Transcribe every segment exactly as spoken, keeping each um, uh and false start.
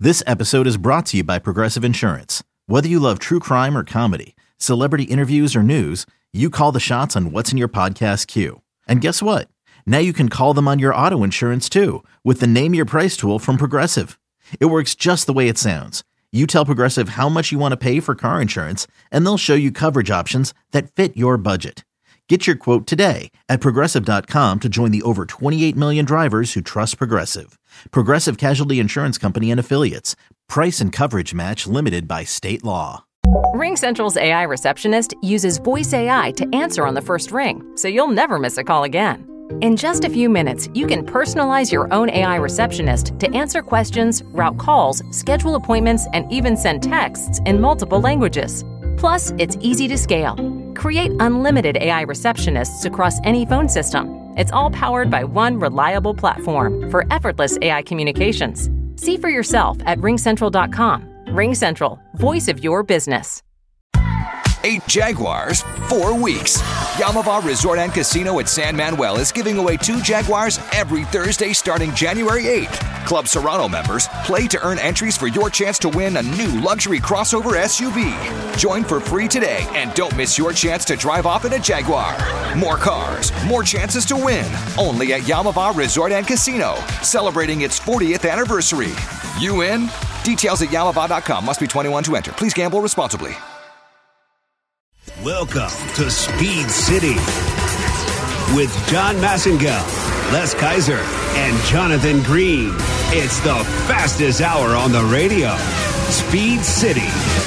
This episode is brought to you by Progressive Insurance. Whether you love true crime or comedy, celebrity interviews or news, you call the shots on what's in your podcast queue. And guess what? Now you can call them on your auto insurance too with the Name Your Price tool from Progressive. It works just the way it sounds. You tell Progressive how much you want to pay for car insurance, and they'll show you coverage options that fit your budget. Get your quote today at Progressive dot com to join the over twenty-eight million drivers who trust Progressive. Progressive Casualty Insurance Company and Affiliates. Price and coverage match limited by state law. RingCentral's A I receptionist uses voice A I to answer on the first ring, so you'll never miss a call again. In just a few minutes, you can personalize your own A I receptionist to answer questions, route calls, schedule appointments, and even send texts in multiple languages. Plus, it's easy to scale. Create unlimited A I receptionists across any phone system. It's all powered by one reliable platform for effortless A I communications. See for yourself at ring central dot com. RingCentral, voice of your business. Eight Jaguars, four weeks. Yamava Resort and Casino at San Manuel is giving away two Jaguars every Thursday starting January eighth. Club Serrano members play to earn entries for your chance to win a new luxury crossover S U V. Join for free today and don't miss your chance to drive off in a Jaguar. More cars, more chances to win. Only at Yamava Resort and Casino, celebrating its fortieth anniversary. You in? Details at yamava dot com. Must be twenty-one to enter. Please gamble responsibly. Welcome to Speed City with John Massengale, Les Kaiser, and Jonathan Green. It's the fastest hour on the radio. Speed City.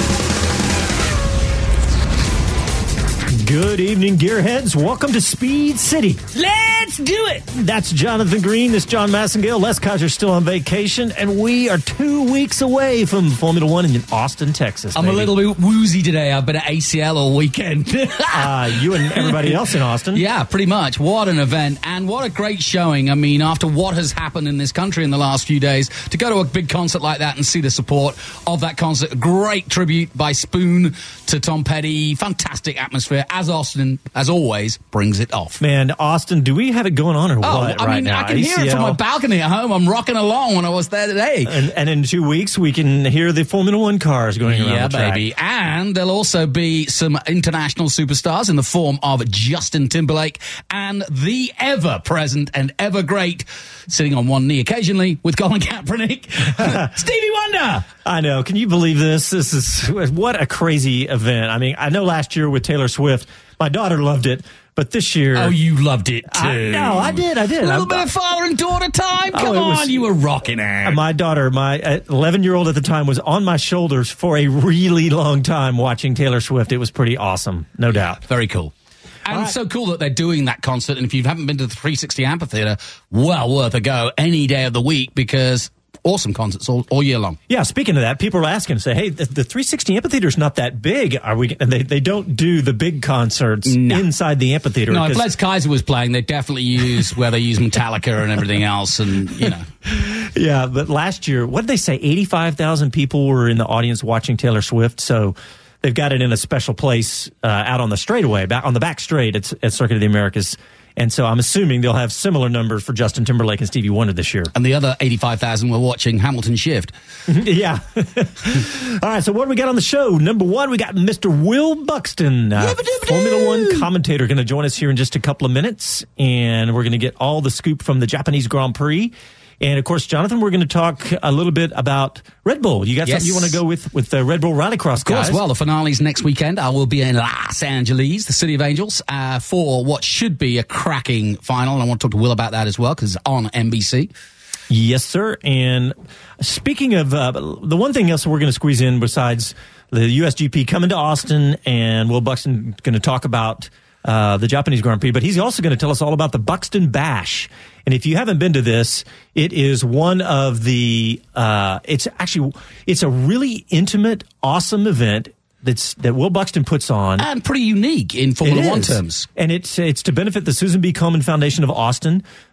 Good evening, gearheads. Welcome to Speed City. Let's do it. That's Jonathan Green. This is John Massengale. Les Kaiser still on vacation, and we are two weeks away from Formula One in Austin, Texas. I'm baby. a little bit woozy today. I've been at A C L all weekend. uh, you and everybody else in Austin. Yeah, pretty much. What an event, and what a great showing. I mean, after what has happened in this country in the last few days, to go to a big concert like that and see the support of that concert. A great tribute by Spoon to Tom Petty. Fantastic atmosphere. As Austin, as always, brings it off. Man, Austin, do we have it going on or oh, what I right mean, now? I can A C L? hear it from my balcony at home. I'm rocking along when I was there today. And, and in two weeks, we can hear the Formula One cars going around yeah, the track. baby. And there'll also be some international superstars in the form of Justin Timberlake and the ever-present and ever-great, sitting on one knee occasionally with Colin Kaepernick, Stevie Wonder. I know. Can you believe this? This is what a crazy event. I mean, I know last year with Taylor Swift, my daughter loved it, but this year... Oh, you loved it too. I, no, I did. I did. A little I'm, bit of father and daughter time. Come oh, on, was, you were rocking it. My daughter, my eleven-year-old at the time, was on my shoulders for a really long time watching Taylor Swift. It was pretty awesome, no doubt. Very cool. And right. so cool that they're doing that concert. And if you haven't been to the three sixty Amphitheater, well worth a go any day of the week because... awesome concerts all, all year long. Yeah, speaking of that, people are asking, say, hey, the, the three sixty Amphitheater is not that big. Are we? And they, they don't do the big concerts no. inside the amphitheater. No, if Les Kaiser was playing, they'd definitely use where they use Metallica and everything else, and, you know. Yeah, but last year, what did they say? eighty-five thousand people were in the audience watching Taylor Swift, so they've got it in a special place uh, out on the straightaway, back on the back straight at, at Circuit of the Americas. And so I'm assuming they'll have similar numbers for Justin Timberlake and Stevie Wonder this year. And the other eighty-five thousand were watching Hamilton Shift. Yeah. All right, so what do we got on the show? Number one, we got Mister Will Buxton, uh, Formula One commentator, going to join us here in just a couple of minutes. And we're going to get all the scoop from the Japanese Grand Prix. And, of course, Jonathan, we're going to talk a little bit about Red Bull. You got yes. something you want to go with with the Red Bull Rallycross, Of course. guys? Well, the finale's next weekend. I will be in Los Angeles, the City of Angels, uh, for what should be a cracking final. And I want to talk to Will about that as well, because it's on N B C. Yes, sir. And speaking of uh, the one thing else we're going to squeeze in besides the U S G P coming to Austin, and Will Buxton going to talk about uh, the Japanese Grand Prix, but he's also going to tell us all about the Buxton Bash. And if you haven't been to this, it is one of the, uh, it's actually, it's a really intimate, awesome event that's, that Will Buxton puts on. And pretty unique in Formula One terms. And it's, it's to benefit the Susan B. Komen Foundation of Austin.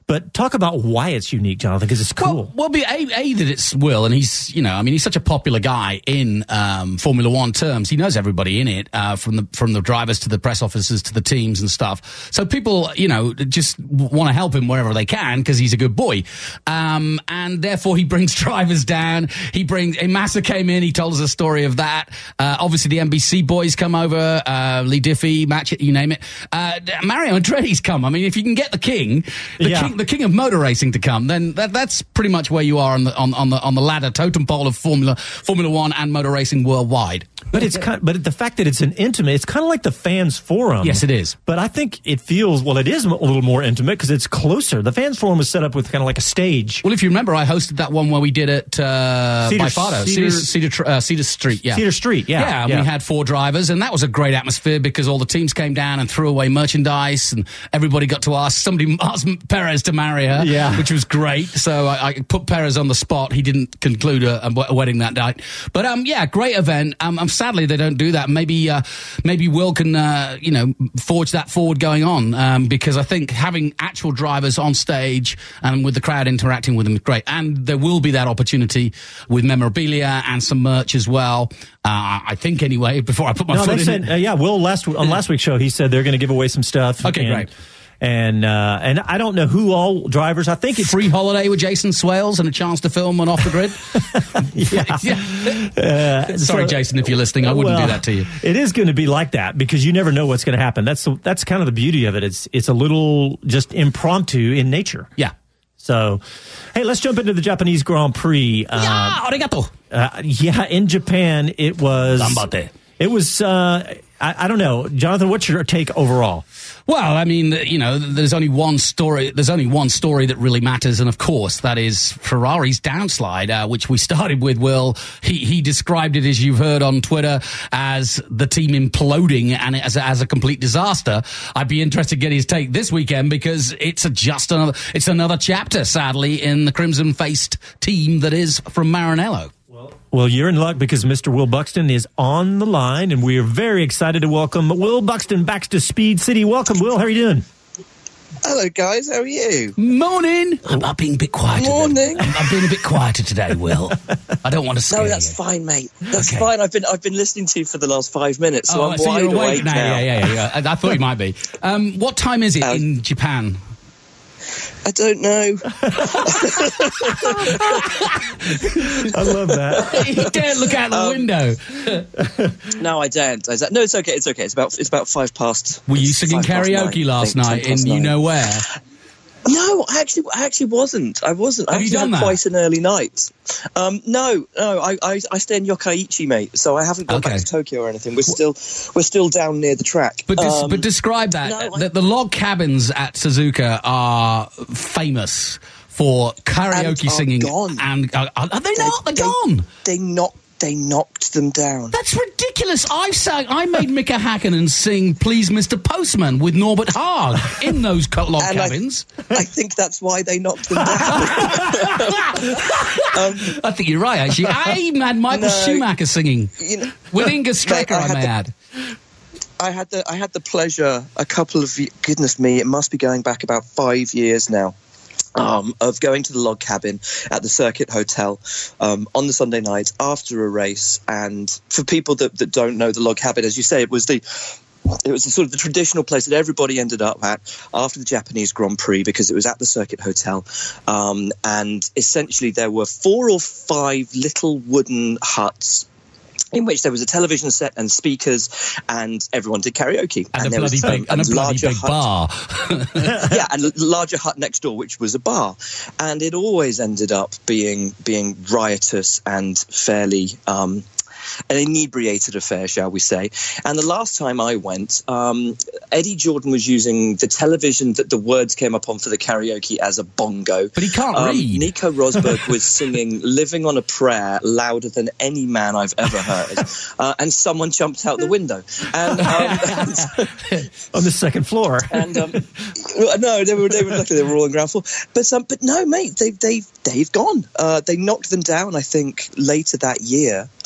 But talk about why it's unique, Jonathan, because it's cool. Well, well be a, a that it's Will, and he's, you know, I mean, he's such a popular guy in um, Formula One terms. He knows everybody in it, uh, from the from the drivers to the press officers to the teams and stuff. So people, you know, just want to help him wherever they can because he's a good boy, um, and therefore he brings drivers down. He brings. Massa came in. He told us a story of that. Uh, obviously, the N B C boys come over. Uh, Lee Diffie, Matchett, you name it. Uh, Mario Andretti's come. I mean, if you can get the king, the yeah. king. The king of motor racing to come, then that, that's pretty much where you are on the on, on the on the ladder totem pole of Formula Formula One and motor racing worldwide. But it's kind of, but the fact that it's an intimate, it's kind of like the fans forum. Yes, it is. But I think it feels well. It is a little more intimate because it's closer. The fans forum is set up with kind of like a stage. Well, if you remember, I hosted that one where we did it uh, Cedar, by Fado, Cedar, Cedar Cedar, uh, Cedar Street. Yeah, Cedar Street. Yeah, yeah. And yeah. we had four drivers, and that was a great atmosphere because all the teams came down and threw away merchandise, and everybody got to ask somebody asked Perez to marry her. Yeah. Which was great. So I, I put Perez on the spot. He didn't conclude a, a wedding that night. But um, yeah, great event. Um, um sadly they don't do that. Maybe uh, maybe Will can uh, you know forge that forward going on um, because I think having actual drivers on stage and with the crowd interacting with them is great. And there will be that opportunity with memorabilia and some merch as well. Uh, I think anyway. Before I put my no, foot they in said, it. Uh, yeah, Will last on last week's show he said they're going to give away some stuff. Okay, and, great. And uh, and I don't know who all drivers. I think it's free holiday with Jason Swales and a chance to film one off the grid. yeah. yeah. Uh, Sorry, so, Jason, if you're listening, I wouldn't well, do that to you. It is going to be like that because you never know what's going to happen. That's the, that's kind of the beauty of it. It's it's a little just impromptu in nature. Yeah. So, hey, let's jump into the Japanese Grand Prix. Uh, yeah, arigato. Uh, yeah, in Japan, it was. Gambate. It was. Uh, I, I don't know, Jonathan. What's your take overall? Well, I mean, you know, there's only one story. There's only one story that really matters, and of course, that is Ferrari's downslide, uh, which we started with. Will he? He described it, as you've heard on Twitter, as the team imploding and as a, as a complete disaster. I'd be interested to get his take this weekend because it's a just another. It's another chapter, sadly, in the crimson-faced team that is from Maranello. Well, you're in luck because Mister Will Buxton is on the line, and we are very excited to welcome Will Buxton back to Speed City. Welcome, Will. How are you doing? Hello, guys. How are you? Morning. I'm, I'm being a bit quieter. Morning. I'm, I'm being a bit quieter today, Will. I don't want to scare you. No, that's you. fine, mate. That's okay. fine. I've been I've been listening to you for the last five minutes, so oh, I'm so wide you're awake, awake now. now. Yeah, yeah, yeah. I, I thought you might be. Um, what time is it um, in Japan? I don't know. I love that. You daren't look out the um, window. No, I daren't. I daren't. No, it's okay. It's okay. It's about it's about five past. Were you singing karaoke nine, last night in you know where? No, I actually, I actually wasn't. I wasn't. Have I you done had that? Quite an early night. Um, no, no. I, I, I stay in Yokkaichi, mate. So I haven't gone okay. back to Tokyo or anything. We're still, we're still down near the track. But, des- um, but describe that. No, the, I, the log cabins at Suzuka are famous for karaoke and singing. Gone. And uh, are they, they not? They're they, gone. They knocked. They knocked them down. That's ridiculous. I sang. I made Mika Hakkinen sing "Please, Mister Postman" with Norbert Haag in those log and cabins. I, I think that's why they knocked them down. um, I think you're right. Actually, I even had Michael no, Schumacher singing you know, with Inga Strecker. I, I may the, add. I had the I had the pleasure a couple of goodness me. It must be going back about five years now. Um, of going to the log cabin at the Circuit Hotel um, on the Sunday night after a race. And for people that, that don't know the log cabin, as you say, it was the it was the sort of the traditional place that everybody ended up at after the Japanese Grand Prix because it was at the Circuit Hotel. Um, and essentially there were four or five little wooden huts in which there was a television set and speakers, and everyone did karaoke. And, and a there bloody was big, and a bloody big hut. bar. Yeah, and a larger hut next door, which was a bar. And it always ended up being being riotous and fairly... Um, an inebriated affair, shall we say. And the last time I went, um, Eddie Jordan was using the television that the words came up on for the karaoke as a bongo. But he can't um, read. Nico Rosberg was singing Living on a Prayer louder than any man I've ever heard. Uh, and someone jumped out the window. And, um, and on the second floor. And um, no, they were they were lucky they were all on ground floor. But um, but no, mate, they they they've gone. Uh, they knocked them down, I think, later that year. Um,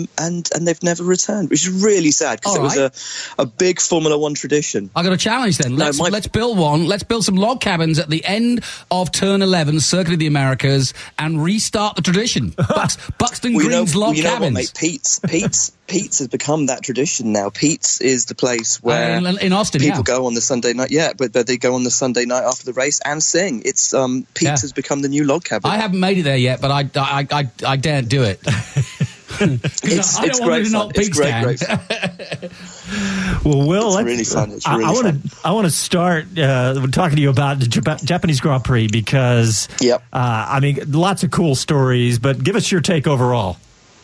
um, and and they've never returned, which is really sad because it right. was a, a big Formula One tradition. I got a challenge then. Let's, no, my... let's build one. Let's build some log cabins at the end of Turn eleven, Circuit of the Americas, and restart the tradition. Bux, Buxton well, Green's you know, log you know cabins. What, mate? Pete's, Pete's, Pete's has become that tradition now. Pete's is the place where uh, in, in Austin, people yeah. go on the Sunday night. Yeah, but, but they go on the Sunday night after the race and sing. It's um, Pete's yeah. has become the new log cabin. I haven't made it there yet, but I, I, I, I daren't do it. it's I it's don't great want fun. It's great, great fun. Well, Will, it's let's, really fun. It's really I, I want to I want to start uh, talking to you about the Jap- Japanese Grand Prix because, yep. uh, I mean, lots of cool stories. But give us your take overall.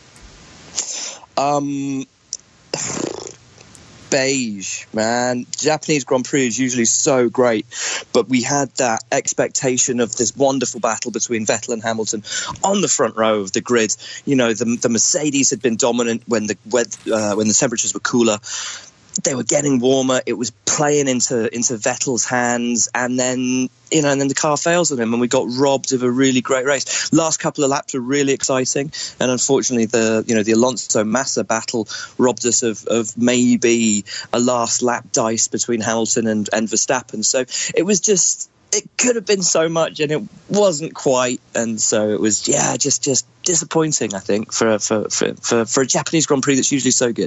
Um. Beige, man. Japanese Grand Prix is usually so great, but we had that expectation of this wonderful battle between Vettel and Hamilton on the front row of the grid. You know, the, the Mercedes had been dominant when the uh, when the temperatures were cooler. They were getting warmer. It was playing into into Vettel's hands, and then you know, and then the car fails on him, and we got robbed of a really great race. Last couple of laps were really exciting, and unfortunately, the you know the Alonso Massa battle robbed us of, of maybe a last lap dice between Hamilton and, and Verstappen. So it was just. It could have been so much, and it wasn't quite, and so it was, yeah, just just disappointing. I think for for for for, for a Japanese Grand Prix that's usually so good.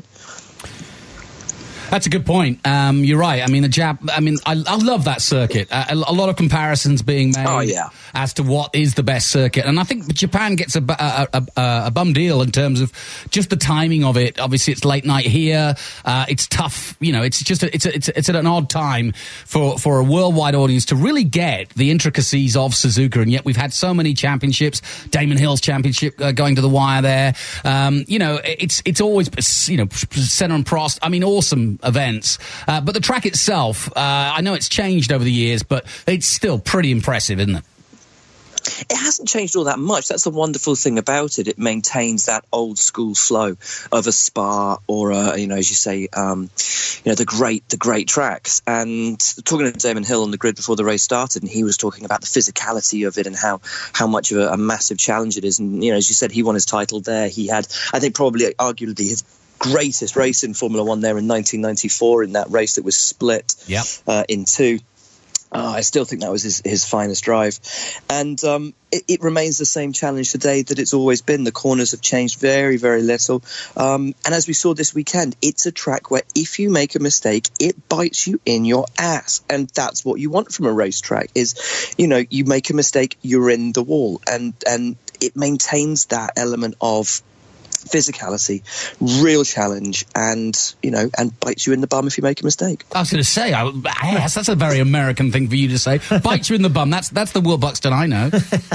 That's a good point. Um, you're right. I mean, the Jap. I mean, I, I love that circuit. Uh, a, a lot of comparisons being made oh, yeah. as to what is the best circuit, and I think Japan gets a, a, a, a bum deal in terms of just the timing of it. Obviously, it's late night here. Uh, it's tough. You know, it's just a, it's a, it's it's at an odd time for for a worldwide audience to really get the intricacies of Suzuka, and yet we've had so many championships. Damon Hill's championship uh, going to the wire there. Um, you know, it's it's always you know Senna and Prost. I mean, awesome events, uh, but the track itself, uh, I know it's changed over the years, but it's still pretty impressive, isn't it? It hasn't changed all that much. That's the wonderful thing about it. It maintains that old school flow of a Spa or a, you know, as you say, um, you know, the great, the great tracks. And talking to Damon Hill on the grid before the race started, and he was talking about the physicality of it and how, how much of a, a massive challenge it is. And, you know, as you said, he won his title there. He had, I think, probably arguably his greatest race in Formula One there in nineteen ninety-four in that race that was split yep. uh, in two. Oh, I still think that was his, his finest drive. And um, it, it remains the same challenge today that it's always been. The corners have changed very, very little. Um, and as we saw this weekend, it's a track where if you make a mistake, it bites you in your ass. And that's what you want from a racetrack is, you know, you make a mistake, you're in the wall. And, and it maintains that element of physicality, real challenge, and you know, and bites you in the bum if you make a mistake. I was going to say, I, yes, that's a very American thing for you to say. Bites you in the bum. That's that's the Will Buxton I know.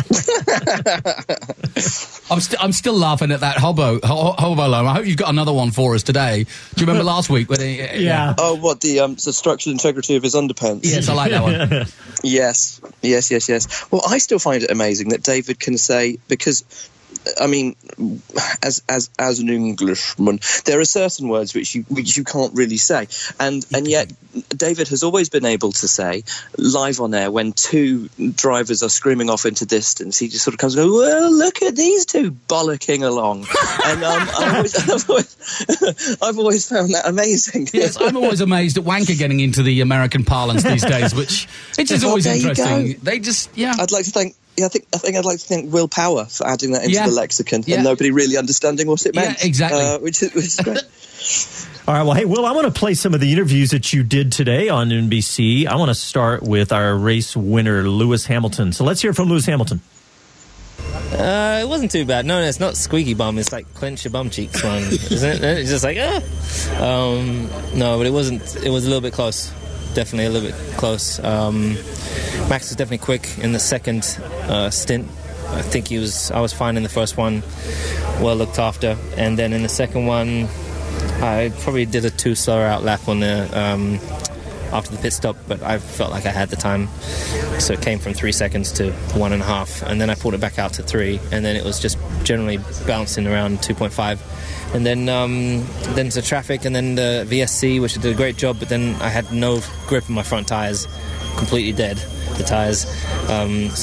I'm, st- I'm still laughing at that hobo ho- hobo loan. I hope you've got another one for us today. Do you remember last week? When he, yeah. yeah. Oh, what the um, the structural integrity of his underpants? Yes, I like that one. yes, yes, yes, yes. Well, I still find it amazing that David can say, because I mean, as as as an Englishman, there are certain words which you which you can't really say, and and yet David has always been able to say live on air when two drivers are screaming off into distance. He just sort of comes and goes, "Well, look at these two bollocking along," and um, I've, always, I've, always, I've always found that amazing. Yes, I'm always amazed at wanker getting into the American parlance these days, which which is Oh, always there you interesting. go. They just yeah. I'd like to thank. Yeah, I think I think I'd like to thank Will Power for adding that into Yeah. the lexicon Yeah. and nobody really understanding what it meant. Yeah, exactly. Uh, which, is, which is great. All right, well, hey, Will, I want to play some of the interviews that you did today on N B C. I want to start with our race winner, Lewis Hamilton. So let's hear from Lewis Hamilton. Uh, it wasn't too bad. No, no, it's not squeaky bum. It's like clench your bum cheeks one, isn't it? It's just like, ah. Um, no, but it wasn't. It was a little bit close. Definitely a little bit close. Um, Max was definitely quick in the second uh, stint. I think he was. I was fine in the first one, well looked after, and then in the second one, I probably did a too slower out lap on the um, after the pit stop, but I felt like I had the time, so it came from three seconds to one and a half, and then I pulled it back out to three, and then it was just generally bouncing around two point five. And then um, then the traffic, and then the V S C, which did a great job, but then I had no grip in my front tyres, completely dead, the tyres. Um, so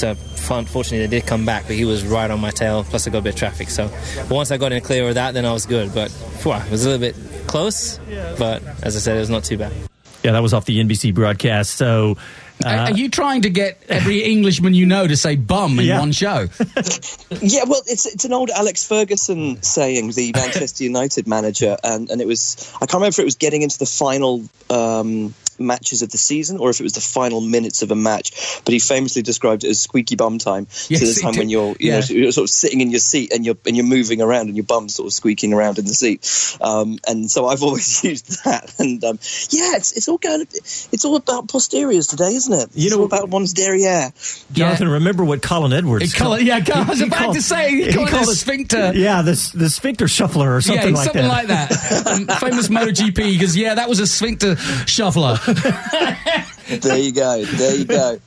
unfortunately, they did come back, but he was right on my tail, plus I got a bit of traffic. So but once I got in clear of that, then I was good. But phew, it was a little bit close, but as I said, it was not too bad. Yeah, that was off the N B C broadcast. So, uh, are you trying to get every Englishman you know to say bum in yeah. one show? Yeah, well, it's it's an old Alex Ferguson saying, the Manchester United manager, and, and it was, I can't remember if it was getting into the final um, matches of the season or if it was the final minutes of a match, but he famously described it as squeaky bum time. Yes, to the time when you're, you yeah. know, you're sort of sitting in your seat and you're and you're moving around and your bum's sort of squeaking around in the seat. Um, and so I've always used that. And um, yeah, it's it's all going, it's all about posteriors today, isn't it? You it's know all about one's derriere. Jonathan, yeah. remember what Colin Edwards called, yeah, I was he, about called, to say he, he called, called it the sphincter. Yeah, the, the sphincter shuffler or something yeah, like something that. like that. um, famous MotoGP, because yeah, that was a sphincter shuffler. There you go. There you go.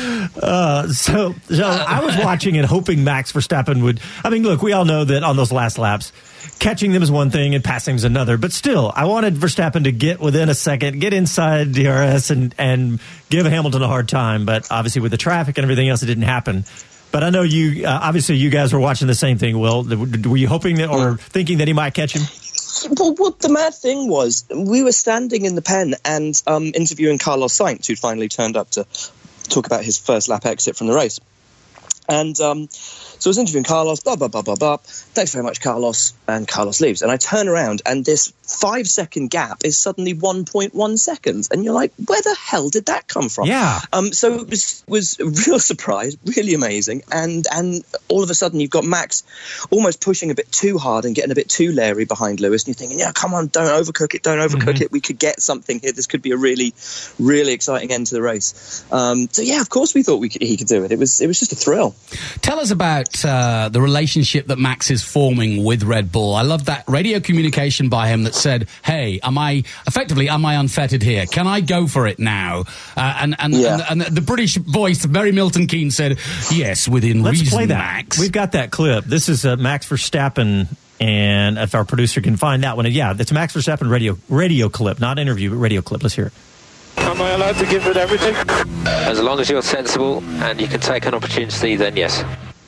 Uh, so, so I was watching and hoping Max Verstappen would. I mean, look, we all know that on those last laps, catching them is one thing and passing is another. But still, I wanted Verstappen to get within a second, get inside D R S, and and give Hamilton a hard time. But obviously, with the traffic and everything else, it didn't happen. But I know you. Uh, obviously, you guys were watching the same thing. Will, were you hoping that or thinking that he might catch him? Well, what the mad thing was, we were standing in the pen and um, interviewing Carlos Sainz, who'd finally turned up to talk about his first lap exit from the race. And um, so I was interviewing Carlos, blah, blah, blah, blah, blah. Thanks very much, Carlos. And Carlos leaves. And I turn around and this five-second gap is suddenly one point one seconds. And you're like, where the hell did that come from? Yeah. Um, so it was, was a real surprise, really amazing. And and all of a sudden you've got Max almost pushing a bit too hard and getting a bit too leery behind Lewis. And you're thinking, yeah, come on, don't overcook it, don't overcook mm-hmm. it. We could get something here. This could be a really, really exciting end to the race. Um, so, yeah, of course we thought we could, he could do it. It was, it was just a thrill. Tell us about uh, the relationship that Max is forming with Red Bull. I love that radio communication by him that said, hey, am I, effectively, am I unfettered here? Can I go for it now? Uh, and, and, yeah. and, and the British voice, Mary Milton Keynes, said, yes, within Let's reason, play that. Max. We've got that clip. This is uh, Max Verstappen, and if our producer can find that one, yeah, it's a Max Verstappen radio radio clip, not interview, but radio clip. Let's hear it. Am I allowed to give it everything? As long as you're sensible and you can take an opportunity, then yes.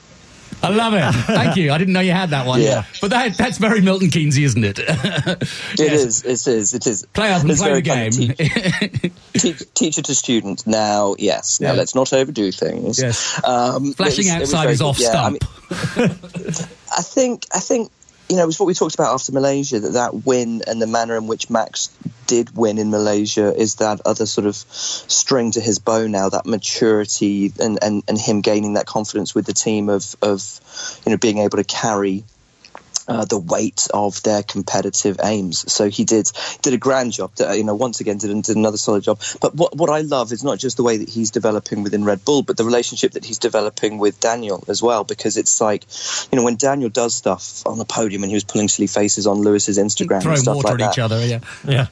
I love it. Thank you. I didn't know you had that one. Yeah. But that, that's very Milton Keynesy, isn't it? It is. It is. It is. Play up and it's play the game. Te- te- teacher to student. Now, yes. Now, yeah. let's not overdo things. Yes. Um, Flashing was, outside is off yeah, stump. I, mean, I think. I think. You know, it was what we talked about after Malaysia, that that win and the manner in which Max did win in Malaysia is that other sort of string to his bow now, that maturity and, and, and him gaining that confidence with the team of, of you know, being able to carry Uh, the weight of their competitive aims. So he did did a grand job. You know, once again did, did another solid job. But what what I love is not just the way that he's developing within Red Bull, but the relationship that he's developing with Daniel as well. Because it's like, you know, when Daniel does stuff on the podium and he was pulling silly faces on Lewis's Instagram Throwing and stuff water like at that. each other, yeah, yeah.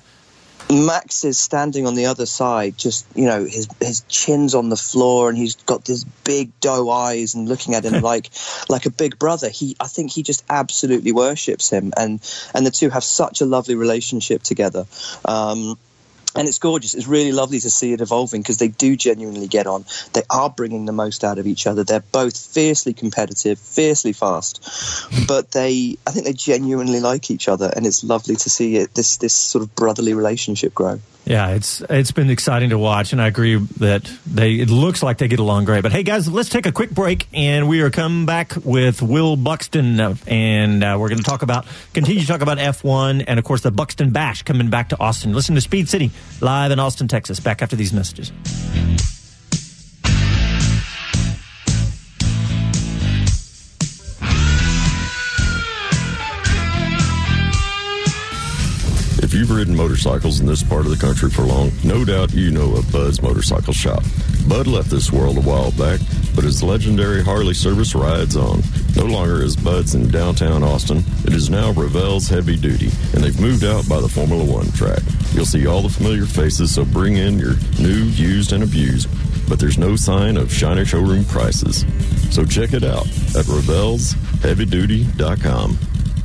Max is standing on the other side, just, you know, his his chin's on the floor and he's got this big doe eyes and looking at him like like a big brother. He, I think he just absolutely worships him, and and the two have such a lovely relationship together. Um, And it's gorgeous. It's really lovely to see it evolving because they do genuinely get on. They are bringing the most out of each other. They're both fiercely competitive, fiercely fast, but they, I think they genuinely like each other, and it's lovely to see it, this this sort of brotherly relationship grow. Yeah, it's it's been exciting to watch, and I agree that they it looks like they get along great. But hey, guys, let's take a quick break, and we are coming back with Will Buxton, and uh, we're going to talk about continue to talk about F one, and of course the Buxton Bash coming back to Austin. Listen to Speed City live in Austin, Texas. Back after these messages. If you've ridden motorcycles in this part of the country for long, no doubt you know of Bud's Motorcycle Shop. Bud left this world a while back, but his legendary Harley service rides on. No longer is Bud's in downtown Austin. It is now Revell's Heavy Duty, and they've moved out by the Formula One track. You'll see all the familiar faces, so bring in your new, used, and abused, but there's no sign of shiny showroom prices. So check it out at Revels Heavy Duty dot com.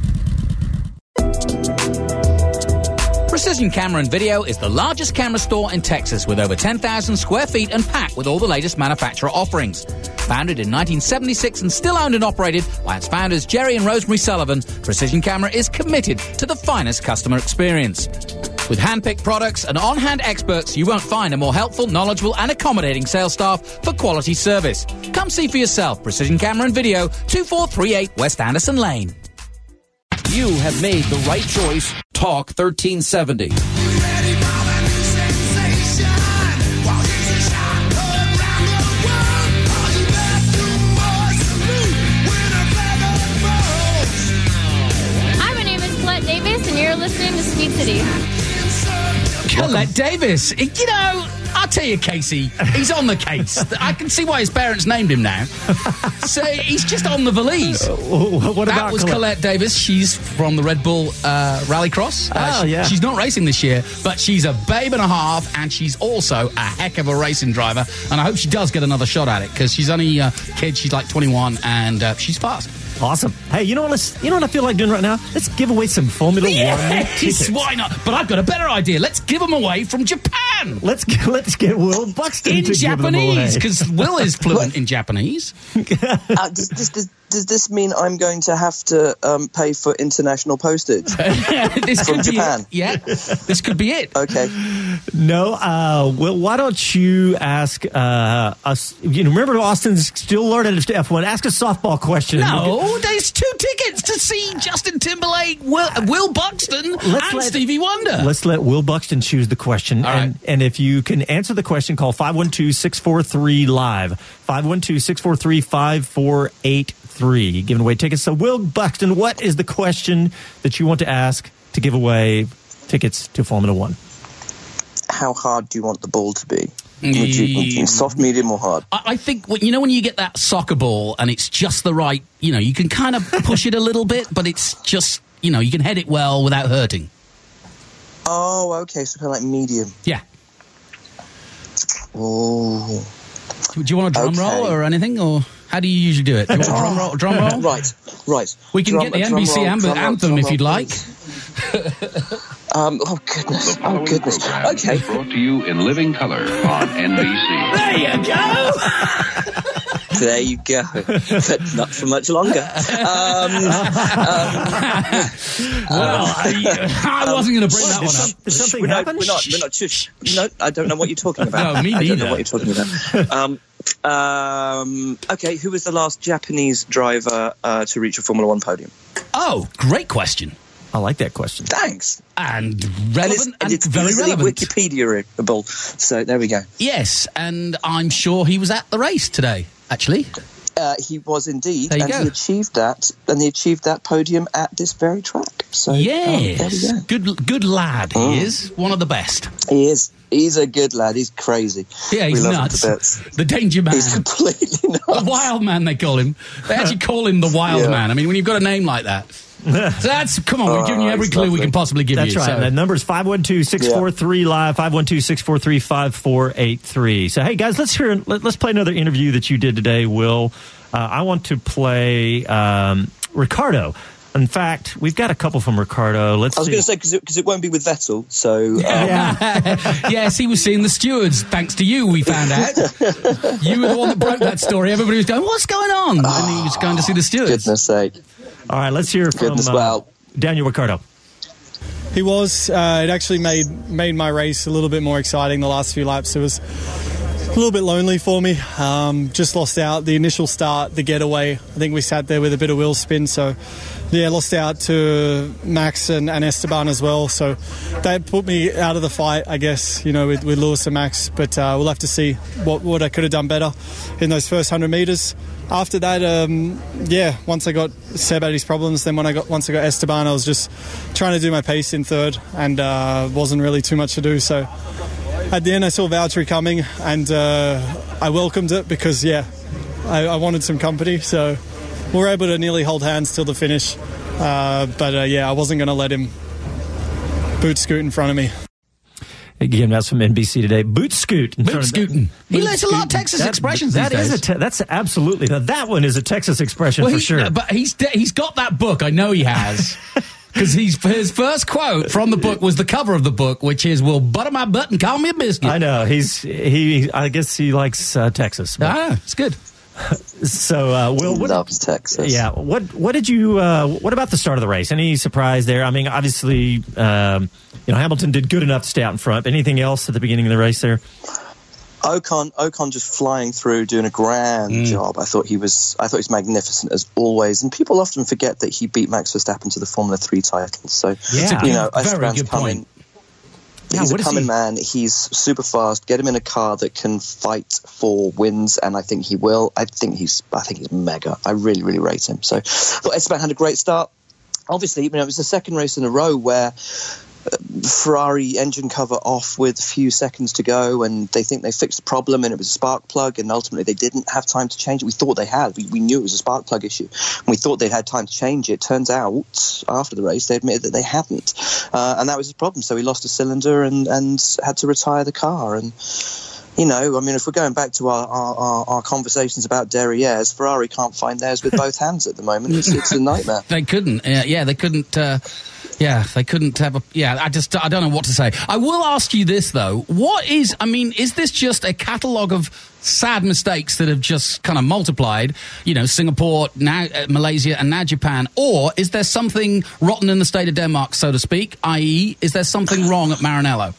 Precision Camera and Video is the largest camera store in Texas with over ten thousand square feet and packed with all the latest manufacturer offerings. Founded in nineteen seventy-six and still owned and operated by its founders Jerry and Rosemary Sullivan, Precision Camera is committed to the finest customer experience. With hand-picked products and on-hand experts, you won't find a more helpful, knowledgeable and accommodating sales staff for quality service. Come see for yourself. Precision Camera and Video, two four three eight West Anderson Lane. You have made the right choice. Talk thirteen seventy. Hi, my name is Colette Davis, and you're listening to Speed City. Colette Davis. You know, I'll tell you, Casey, he's on the case. I can see why his parents named him now. So he's just on the valise. Uh, what that about was Colette? Colette Davis. She's from the Red Bull uh, Rallycross. Uh, Oh, yeah. She's not racing this year, but she's a babe and a half, and she's also a heck of a racing driver. And I hope she does get another shot at it, because she's only a kid. She's like twenty-one, and uh, she's fast. Awesome. Hey, you know what? Let's, you know what I feel like doing right now? Let's give away some Formula One Yes, tickets. why not? But I've got a better idea. Let's give them away from Japan. Let's get, let's get Will Buxton In to Japanese, give because Will is fluent in Japanese. Uh, does, does, does, does this mean I'm going to have to um, pay for international postage this from could Japan? Be it. Yeah, this could be it. Okay. No, uh, Will, why don't you ask uh, us? You know, remember, Austin's still learning F one. Ask a softball question. No, there's two tickets to see Justin Timberlake, Will, Will Buxton, Let's and let- Stevie Wonder. Let's let Will Buxton choose the question. All and, right. and if you can answer the question, call five one two, six four three, live. five one two, six four three, five four eight three. Giving away tickets. So, Will Buxton, what is the question that you want to ask to give away tickets to Formula One? How hard do you want the ball to be? Would you, would you- soft, medium, or hard? I, I think, when- you know, when you get that soccer ball and it's just the right, you know, you can kind of push it a little bit, but it's just, you know, you can head it well without hurting. Oh, okay, so kind of like medium. Yeah. Oh. Do you want a drum Okay. roll or anything, or how do you usually do it? Do you want a drum roll? Drum roll? Right, right. We can Drum- get the drum N B C roll, amb- drum roll, anthem drum if roll, you'd like. Um, oh, goodness. Oh, goodness. Okay. Brought to you in living color on N B C. There you go. There you go. But not for much longer. Um, um, Well, I, I wasn't going to bring that one up. Did something we're not, happen? we're not, we're not, shush. No, I don't know what you're talking about. No, me I don't neither. know what you're talking about. Um, um, okay, who was the last Japanese driver uh, to reach a Formula One podium? Oh, great question. I like that question. Thanks. And And it's, relevant and, and it's very easily relevant. Wikipedia-able. So there we go. Yes, and I'm sure he was at the race today, actually. Uh, he was indeed, There you and go. he achieved that, and he achieved that podium at this very track. So, um, there we Yes. go. Good good lad, he Mm. is. One of the best. He is. He's a good lad. He's crazy. Yeah, he's we love nuts. Him to bits. The danger man. He's completely nuts. The wild man, they call him. They actually call him the wild Yeah. man. I mean, when you've got a name like that. So that's, come on, we've given you Oh, every he's clue we lovely. can possibly give That's you. right. so- That number is five one two, six four three, live, five one two, six four three, five four eight three. So, hey, guys, let's hear, let, let's play another interview that you did today, Will. Uh, I want to play um, Ricardo. In fact, we've got a couple from Ricardo. Let's I was see. going to say, because it, 'cause it won't be with Vettel, so... Um, Yes, he was seeing the stewards, thanks to you, we found out. You were the one that broke that story. Everybody was going, what's going on? And he was going to see the stewards. Goodness sake. All right, let's hear from Goodness, uh, well. Daniel Ricciardo. He was. Uh, it actually made made my race a little bit more exciting the last few laps. It was a little bit lonely for me. Um, just lost out the initial start, the getaway. I think we sat there with a bit of wheel spin. So, yeah, lost out to Max and, and Esteban as well. So that put me out of the fight, I guess, you know, with, with Lewis and Max. But uh, we'll have to see what, what I could have done better in those first one hundred metres. After that, um, yeah, once I got Seb at his problems, then when I got once I got Esteban, I was just trying to do my pace in third, and uh, wasn't really too much to do. So at the end, I saw Valtteri coming, and uh, I welcomed it because, yeah, I, I wanted some company. So we were able to nearly hold hands till the finish. Uh, but uh, yeah, I wasn't going to let him boot scoot in front of me. Again, that's from N B C today. Boot scoot. Boot scooting. He learns a lot of Texas That- expressions That these is days. a te- that's absolutely now that one is a Texas expression Well, for he- sure. But he's de- he's got that book. I know he has. Because he's his first quote from the book was the cover of the book, which is "Well, butter my butt and call me a biscuit." I know he's he. I guess he likes uh, Texas. but- Ah, it's good. So, uh, Will, he what, loves Texas. Yeah. What What did you? Uh, what about the start of the race? Any surprise there? I mean, obviously, um, you know, Hamilton did good enough to stay out in front. Anything else at the beginning of the race there? Ocon, Ocon just flying through, doing a grand mm. job. I thought he was, I thought he was magnificent as always. And people often forget that he beat Max Verstappen to the Formula Three title. So, yeah. you know, Esteban's coming. Yeah, he's a coming he? man. He's super fast. Get him in a car that can fight for wins, and I think he will. I think he's, I think he's mega. I really, really rate him. So, I thought Esteban had a great start. Obviously, you know, it was the second race in a row where Ferrari engine cover off with a few seconds to go, and they think they fixed the problem, and it was a spark plug, and ultimately they didn't have time to change it. We thought they had. We, we knew it was a spark plug issue. We thought they'd had time to change it. Turns out, after the race, they admitted that they hadn't, uh, and that was his problem. So he lost a cylinder and, and had to retire the car. And you know, I mean, if we're going back to our, our, our, our conversations about derrieres, Ferrari can't find theirs with both hands at the moment. It's, it's a nightmare. They couldn't. Uh, yeah, they couldn't. Uh, yeah, they couldn't have a. Yeah, I just I don't know what to say. I will ask you this though: what is? I mean, is this just a catalogue of sad mistakes that have just kind of multiplied? You know, Singapore, now uh, Malaysia, and now Japan, or is there something rotten in the state of Denmark, so to speak? that is, is there something wrong at Maranello?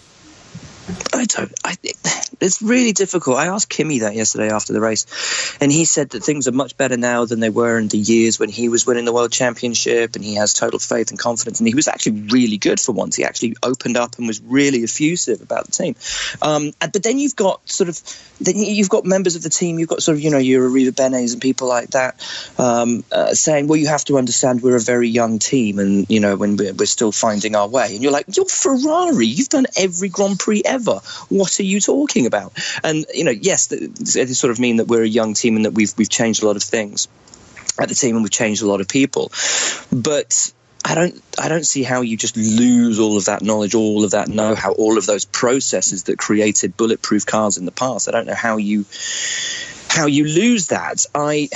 I don't. I, it's really difficult. I asked Kimi that yesterday after the race, and he said that things are much better now than they were in the years when he was winning the World Championship, and he has total faith and confidence. And he was actually really good for once. He actually opened up and was really effusive about the team. Um, but then you've got sort of, then you've got members of the team. You've got sort of, you know, your Arriva Benes and people like that um, uh, saying, well, you have to understand we're a very young team, and you know, when we're, we're still finding our way. And you're like, you're Ferrari. You've done every Grand Prix ever. What are you talking about? And you know, yes, it sort of mean that we're a young team and that we've we've changed a lot of things at the team and we've changed a lot of people. But I don't I don't see how you just lose all of that knowledge, all of that know-how, all of those processes that created bulletproof cars in the past. I don't know how you how you lose that. I.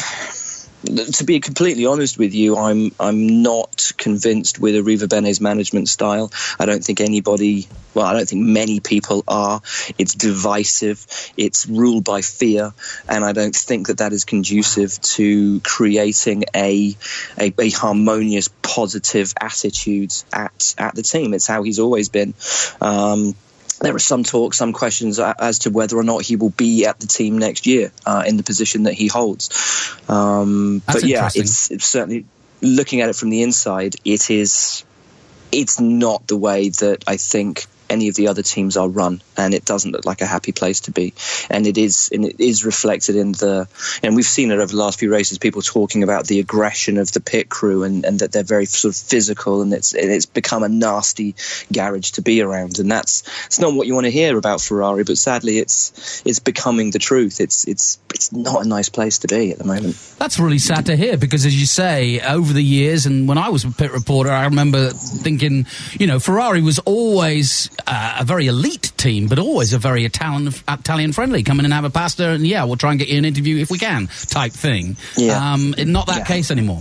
To be completely honest with you, I'm I'm not convinced with Arriva Benes' management style. I don't think anybody, well, I don't think many people are. It's divisive. It's ruled by fear, and I don't think that that is conducive to creating a a, a harmonious, positive attitude at at the team. It's how he's always been. Um, There are some talk, some questions as to whether or not he will be at the team next year uh, in the position that he holds. Um, but yeah, it's, it's certainly, looking at it from the inside, it is, it's not the way that I think any of the other teams are run, and it doesn't look like a happy place to be. And it is, and it is reflected in the, and we've seen it over the last few races, people talking about the aggression of the pit crew, and, and that they're very sort of physical, and it's and it's become a nasty garage to be around. And that's it's not what you want to hear about Ferrari, but sadly it's it's becoming the truth. It's it's it's not a nice place to be at the moment. That's really sad to hear, because as you say, over the years, and when I was a pit reporter, I remember thinking, you know, Ferrari was always Uh, a very elite team, but always a very Italian Italian friendly. Come in and have a pasta, and yeah, we'll try and get you an interview if we can, type thing. Yeah. Um, not that yeah. case anymore.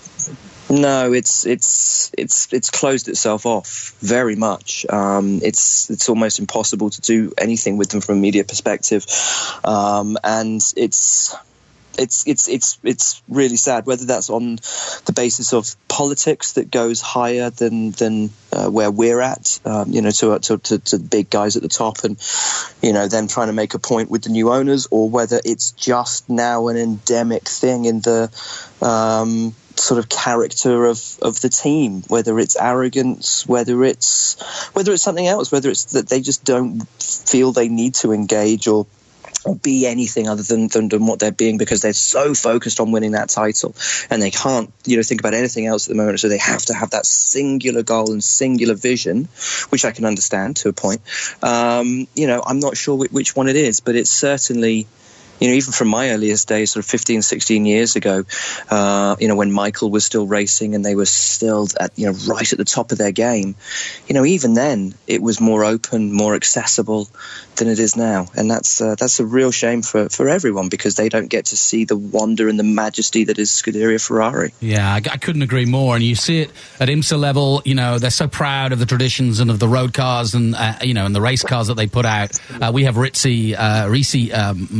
No, it's it's it's it's closed itself off very much. Um, it's it's almost impossible to do anything with them from a media perspective, um, and it's. It's it's it's it's really sad. Whether that's on the basis of politics that goes higher than than uh, where we're at, um, you know, to, to to to the big guys at the top, and you know, them trying to make a point with the new owners, or whether it's just now an endemic thing in the um, sort of character of, of the team. Whether it's arrogance, whether it's whether it's something else, whether it's that they just don't feel they need to engage or. Or be anything other than, than than what they're being, because they're so focused on winning that title, and they can't, you know, think about anything else at the moment. So they have to have that singular goal and singular vision, which I can understand to a point. Um, you know, I'm not sure which, which one it is, but it's certainly. You know, even from my earliest days, sort of fifteen, sixteen years ago, uh, you know, when Michael was still racing and they were still at, you know, right at the top of their game, you know, even then it was more open, more accessible than it is now. And that's uh, that's a real shame for, for everyone, because they don't get to see the wonder and the majesty that is Scuderia Ferrari. Yeah, I, I couldn't agree more. And you see it at IMSA level, you know, they're so proud of the traditions and of the road cars and, uh, you know, and the race cars that they put out. Uh, we have Ritzy, uh, Risi um, Motorsport here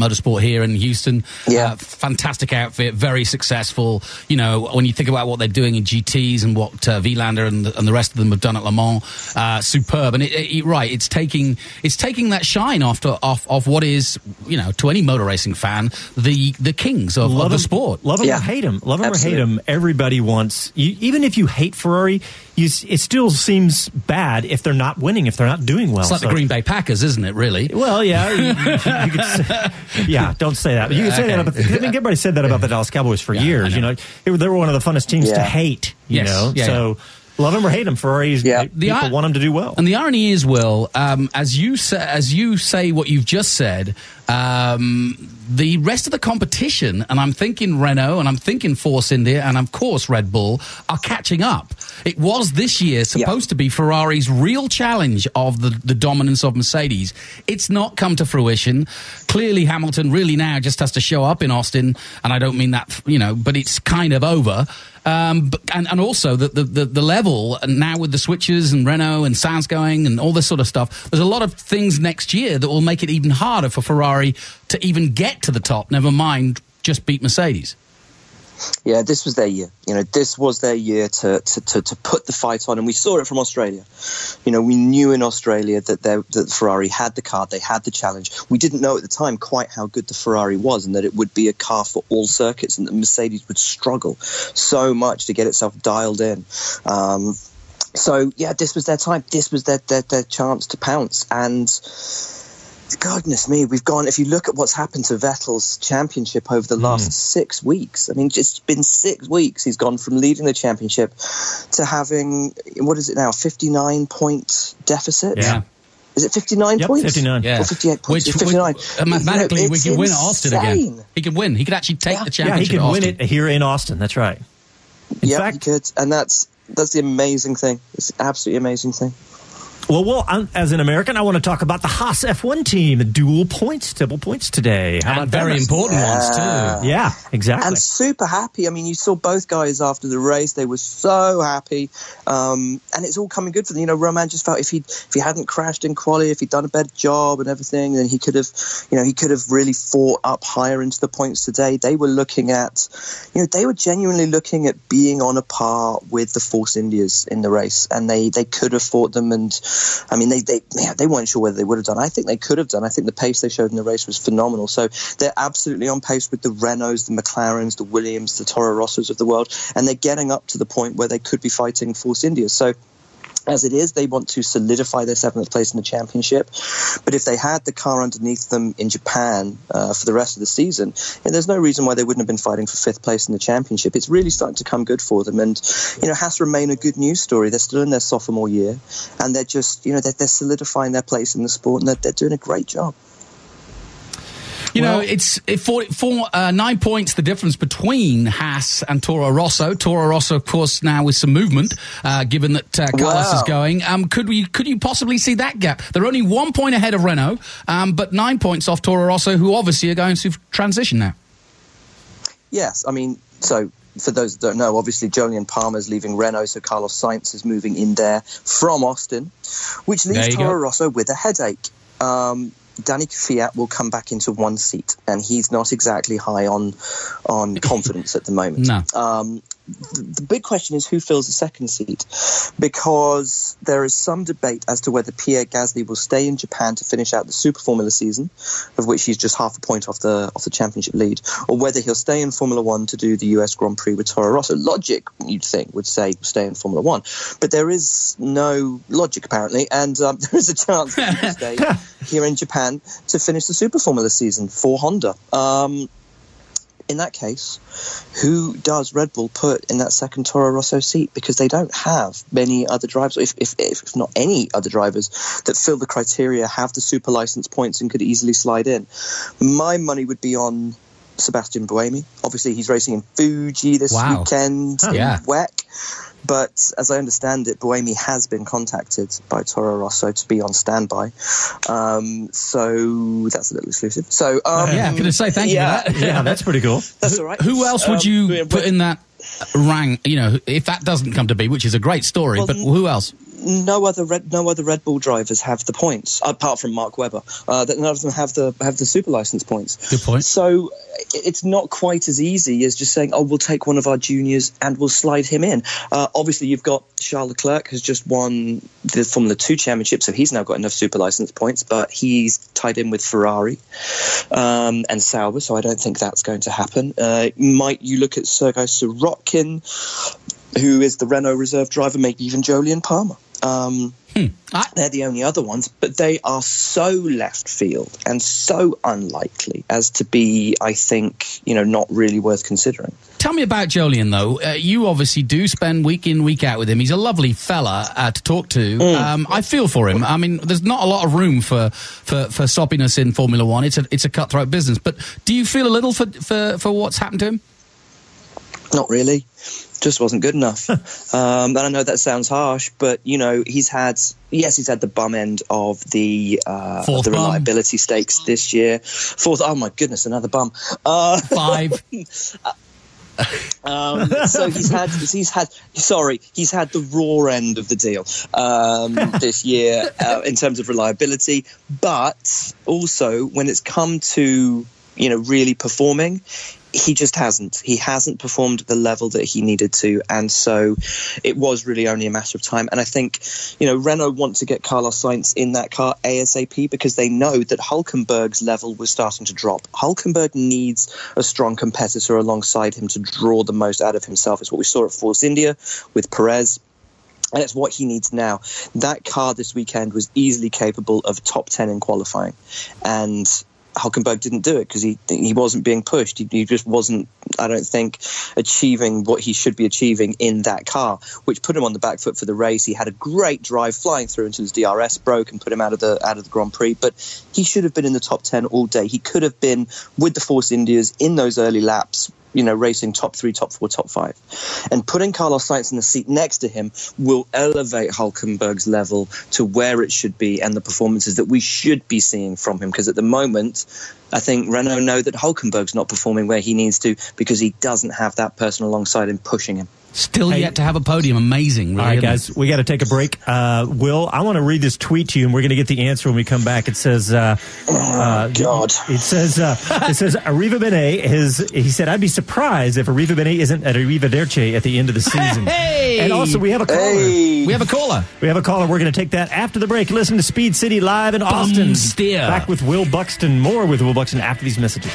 here in Houston. Yeah. Uh, fantastic outfit, very successful. You know, when you think about what they're doing in G Ts and what uh, Vilander and the, and the rest of them have done at Le Mans, uh, superb. And it, it, right, it's taking it's taking that shine off, to, off of what is, you know, to any motor racing fan, the the kings of, of the sport. Love them yeah. or hate them. Love them Absolutely. or hate them. Everybody wants, you, even if you hate Ferrari, you, it still seems bad if they're not winning, if they're not doing well. It's like so. the Green Bay Packers, isn't it, really? Well, yeah. You, you, you could say, yeah, don't say that. But you can say Okay. that about the, I think everybody said that about the Dallas Cowboys for Yeah, years. know. You know, they were, they were one of the funnest teams Yeah. to hate, you Yes. know. Yeah, so yeah. love them or hate them, Ferrari's Yeah. people The ir- want them to do well. And the irony is, Will, um, as you say, as you say what you've just said, um, the rest of the competition, and I'm thinking Renault, and I'm thinking Force India, and of course Red Bull, are catching up. It was this year supposed to be Ferrari's real challenge of the, the dominance of Mercedes. It's not come to fruition. Clearly, Hamilton really now just has to show up in Austin, and I don't mean that, you know, but it's kind of over. Um, but, and, and also the, the, the, the level, and now with the switches and Renault and Sainz going and all this sort of stuff, there's a lot of things next year that will make it even harder for Ferrari to even get to the top, never mind just beat Mercedes. Yeah, this was their year. You know, this was their year to, to, to, to put the fight on, and we saw it from Australia. You know, we knew in Australia that, that Ferrari had the car, they had the challenge. We didn't know at the time quite how good the Ferrari was, and that it would be a car for all circuits, and that Mercedes would struggle so much to get itself dialed in. Um, so, yeah, this was their time. This was their, their, their chance to pounce, and goodness me, we've gone, if you look at what's happened to Vettel's championship over the last mm. six weeks, I mean, it's been six weeks. He's gone from leading the championship to having, what is it now, fifty-nine point deficit? Yeah. Is it fifty-nine yep, points? fifty-nine. Yeah. Or fifty-eight points? Which, fifty-nine. which, uh, mathematically, you know, we could win at Austin insane. again. He could win. He could actually take yeah. the Yeah, he championship could at win Austin. it here in Austin. That's right. In yeah, fact, he could. And that's, that's the amazing thing. It's an absolutely amazing thing. Well, well, I'm, as an American, I want to talk about the Haas F one team, the dual points, double points today. How And about very that? important Yeah. ones, too. Yeah, exactly. And super happy. I mean, you saw both guys after the race; they were so happy, um, and it's all coming good for them. You know, Roman just felt if he if he hadn't crashed in quali, if he'd done a better job and everything, then he could have, you know, he could have really fought up higher into the points today. They were looking at, you know, they were genuinely looking at being on a par with the Force Indias in the race, and they they could have fought them. And I mean, they they yeah, they weren't sure whether they would have done. I think they could have done. I think the pace they showed in the race was phenomenal. So they're absolutely on pace with the Renaults, the McLarens, the Williams, the Toro Rossos of the world, and they're getting up to the point where they could be fighting Force India. So as it is, they want to solidify their seventh place in the championship. But if they had the car underneath them in Japan uh, for the rest of the season, and there's no reason why they wouldn't have been fighting for fifth place in the championship. It's really starting to come good for them. And, you know, Haas remain a good news story. They're still in their sophomore year, and they're just, you know, they're, they're solidifying their place in the sport, and they're, they're doing a great job. You Well- know, it's it, for, for uh, nine points the difference between Haas and Toro Rosso. Toro Rosso, of course, now with some movement, uh, given that uh, Carlos Wow. is going. Um, could we? Could you possibly see that gap? They're only one point ahead of Renault, um, but nine points off Toro Rosso, who obviously are going through transition now. Yes, I mean, so for those that don't know, obviously Jolyon Palmer's leaving Renault, so Carlos Sainz is moving in there from Austin, which There leaves you Toro go. Rosso with a headache. Um, Danny Kvyat will come back into one seat, and he's not exactly high on on confidence at the moment. No. Um, the, the big question is who fills the second seat, because there is some debate as to whether Pierre Gasly will stay in Japan to finish out the Super Formula season, of which he's just half a point off the off the championship lead, or whether he'll stay in Formula One to do the U S Grand Prix with Toro Rosso. Logic, you'd think, would say stay in Formula One, but there is no logic apparently, and um, there is a chance that he will stay here in Japan to finish the Super Formula season for Honda. Um, in that case, who does Red Bull put in that second Toro Rosso seat? Because they don't have many other drivers, if, if, if not any other drivers, that fill the criteria, have the super license points, and could easily slide in. My money would be on Sebastian Buemi. Obviously, he's racing in Fuji this Wow. weekend, Oh, in yeah. W E C. But as I understand it, Buemi has been contacted by Toro Rosso to be on standby. Um, so that's a little exclusive. So um, Yeah, I'm going to say thank yeah. you for that. yeah, that's pretty cool. That's all right. Who else would Um, you Buemi- put in that rank? You know, if that doesn't come to be, which is a great story, Well, but who else? no other Red, no other Red Bull drivers have the points apart from Mark Webber. Uh, that none of them have the have the super license points. Good point. So it's not quite as easy as just saying, "Oh, we'll take one of our juniors and we'll slide him in." Uh, obviously, you've got Charles Leclerc has just won the Formula Two championship, so he's now got enough super license points, but he's tied in with Ferrari um, and Sauber, so I don't think that's going to happen. Uh, might you look at Sergei Sorokin, who is the Renault reserve driver, maybe even Jolyon Palmer. Um, hmm. I- they're the only other ones, but they are so left field and so unlikely as to be, I think, you know, not really worth considering. Tell me about Jolyon, though. Uh, you obviously do spend week in, week out with him. He's a lovely fella uh, to talk to. Mm. Um, I feel for him. I mean, there's not a lot of room for, for, for soppiness in Formula One. It's a it's a cutthroat business. But do you feel a little for for, for what's happened to him? Not really. Just wasn't good enough. um, and I know that sounds harsh, but, you know, he's had, yes, he's had the bum end of the uh, of the reliability bum. stakes this year. Fourth, oh my goodness, another bum. Uh, Five. um, so he's had, he's had, sorry, he's had the raw end of the deal um, this year uh, in terms of reliability. But also, when it's come to, you know, really performing, he just hasn't. He hasn't performed at the level that he needed to, and so it was really only a matter of time. And I think, you know, Renault want to get Carlos Sainz in that car ASAP because they know that Hülkenberg's level was starting to drop. Hülkenberg needs a strong competitor alongside him to draw the most out of himself. It's what we saw at Force India with Perez. And it's what he needs now. That car this weekend was easily capable of top ten in qualifying. And Hülkenberg didn't do it because he he wasn't being pushed. He, he just wasn't, I don't think, achieving what he should be achieving in that car, which put him on the back foot for the race. He had a great drive flying through until his D R S broke and put him out of the out of the Grand Prix. But he should have been in the top ten all day. He could have been with the Force Indias in those early laps, you know, racing top three, top four, top five. And putting Carlos Sainz in the seat next to him will elevate Hülkenberg's level to where it should be and the performances that we should be seeing from him. Because at the moment, I think Renault know that Hülkenberg's not performing where he needs to because he doesn't have that person alongside him pushing him. Still hey. yet to have a podium. Amazing. Really, all right, guys, we got to take a break. Uh, Will, I want to read this tweet to you, and we're going to get the answer when we come back. It says, uh, oh, uh, God. It says, uh, it says, Arrivabene is, he said, I'd be surprised if Arrivabene isn't at Arrivederci at the end of the season. Hey! And also, we have a caller. Hey! We have a caller. We have a caller. We're going to take that after the break. Listen to Speed City live in Austin. Bum steer. Back with Will Buxton. More with Will Buxton after these messages.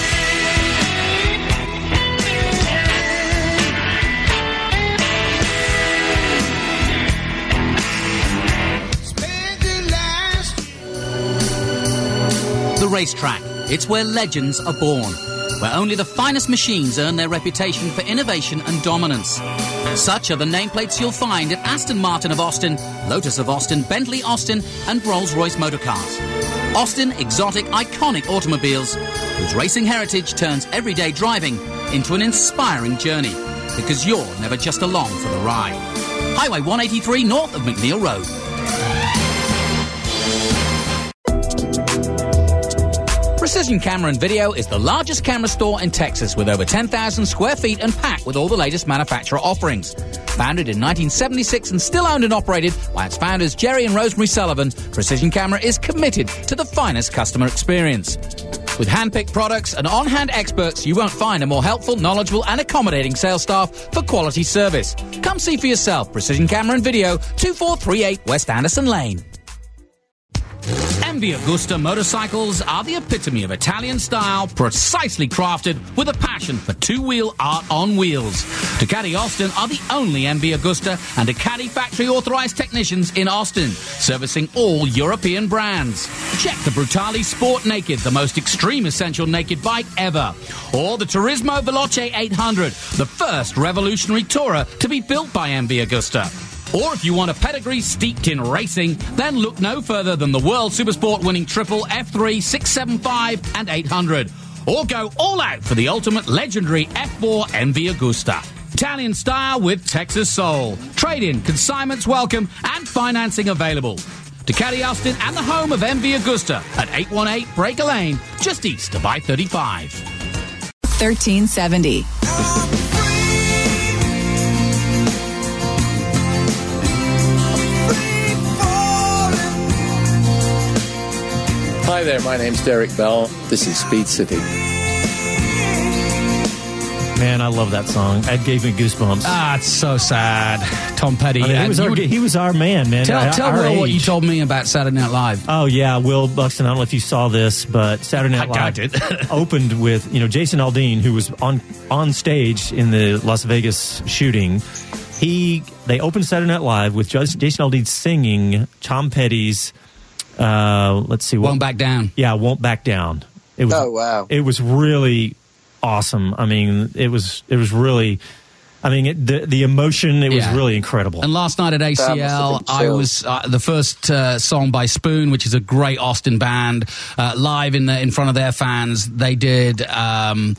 The racetrack. It's where legends are born, where only the finest machines earn their reputation for innovation and dominance. Such are the nameplates you'll find at Aston Martin of Austin, Lotus of Austin, Bentley Austin, and Rolls-Royce Motor Cars. Austin exotic, iconic automobiles whose racing heritage turns everyday driving into an inspiring journey, because you're never just along for the ride. Highway one eighty-three north of McNeil Road. Precision Camera and Video is the largest camera store in Texas with over ten thousand square feet and packed with all the latest manufacturer offerings. Founded in nineteen seventy-six and still owned and operated by its founders Jerry and Rosemary Sullivan, Precision Camera is committed to the finest customer experience. With hand-picked products and on-hand experts, you won't find a more helpful, knowledgeable and accommodating sales staff for quality service. Come see for yourself. Precision Camera and Video, two four three eight West Anderson Lane. M V Agusta motorcycles are the epitome of Italian style, precisely crafted with a passion for two-wheel art on wheels. Ducati Austin are the only M V Agusta and Ducati factory-authorized technicians in Austin, servicing all European brands. Check the Brutale Sport Naked, the most extreme essential naked bike ever. Or the Turismo Veloce eight hundred, the first revolutionary tourer to be built by M V Agusta. Or if you want a pedigree steeped in racing, then look no further than the World Supersport winning triple F three, six seventy-five and eight hundred. Or go all out for the ultimate legendary F four M V Agusta. Italian style with Texas soul. Trade-in, consignments welcome, and financing available. Ducati Austin and the home of M V Agusta at eight one eight Breaker Lane, just east of I thirty-five. thirteen seventy. Hi there, my name's Derek Bell. This is Speed City. Man, I love that song. That gave me goosebumps. Ah, it's so sad. Tom Petty. I mean, he, was our, would, he was our man, man. Tell, our, tell our Will age. what you told me about Saturday Night Live. Oh, yeah, Will Buxton. I don't know if you saw this, but Saturday Night I Live did. opened with, you know, Jason Aldean, who was on on stage in the Las Vegas shooting. He They opened Saturday Night Live with Jason Aldean singing Tom Petty's, uh, let's see. What, Won't Back Down. Yeah, Won't Back Down. It was, oh, wow. It was really awesome. I mean, it was it was really... I mean, it, the the emotion, it was Yeah. really incredible. And last night at A C L, I was uh, the first uh, song by Spoon, which is a great Austin band, uh, live in the in front of their fans. They did um,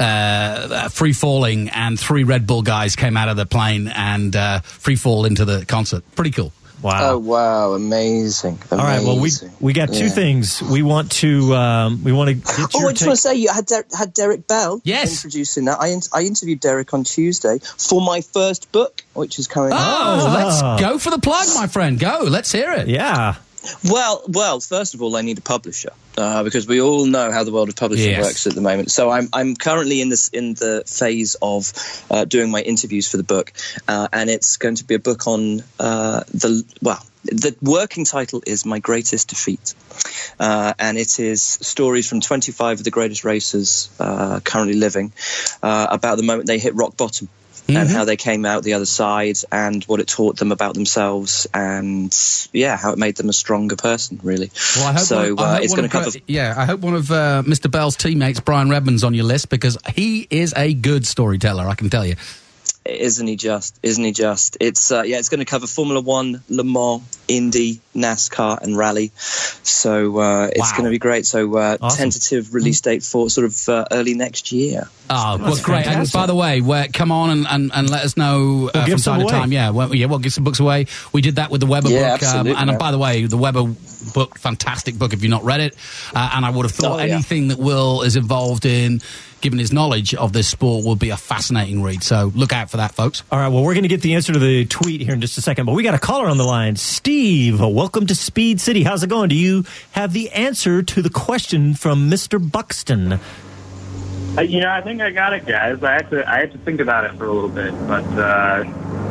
uh, Free Falling, and three Red Bull guys came out of the plane and uh, free fall into the concert. Pretty cool. Wow. Oh, wow. Amazing. Amazing. All right, well, we we got two Yeah. things. We want to um, we want to get Oh, your I just take- want to say, you had, Der- had Derek Bell Yes. introducing that. I, in- I interviewed Derek on Tuesday for my first book, which is coming out. Oh, let's go for the plug, my friend. Go. Let's hear it. Yeah. Well, well. First of all, I need a publisher uh, because we all know how the world of publishing Yes. works at the moment. So I'm I'm currently in this in the phase of uh, doing my interviews for the book, uh, and it's going to be a book on uh, the well. The working title is My Greatest Defeat, uh, and it is stories from twenty-five of the greatest racers uh, currently living uh, about the moment they hit rock bottom. And how they came out the other side, and what it taught them about themselves, and yeah, how it made them a stronger person, really. Well, I hope so one, I uh, hope it's one going to of, cover. Yeah, I hope one of uh, Mister Bell's teammates, Brian Redmond's, on your list, because he is a good storyteller, I can tell you. Isn't he just? Isn't he just? It's uh, yeah, it's going to cover Formula One, Le Mans, Indy, NASCAR, and Rally. So uh, it's Wow. going to be great. So uh, Awesome. tentative release date for sort of uh, early next year. Oh, well, That's great. And fantastic. by the way, we're, come on and, and, and let us know uh, We'll from give some time to away. time. Yeah, well, yeah, we'll give some books away. We did that with the Weber Yeah, book. Um, absolutely, and uh, yeah. by the way, the Weber book, fantastic book if you've not read it. Uh, and I would have thought Oh, yeah. anything that Will is involved in, given his knowledge of this sport, will be a fascinating read. So look out for that, folks. All right, well, we're going to get the answer to the tweet here in just a second, but we got a caller on the line. Steve, welcome to Speed City. How's it going? Do you have the answer to the question from Mister Buxton? Uh, you know, I think I got it, guys. I had to, I had to think about it for a little bit, but uh,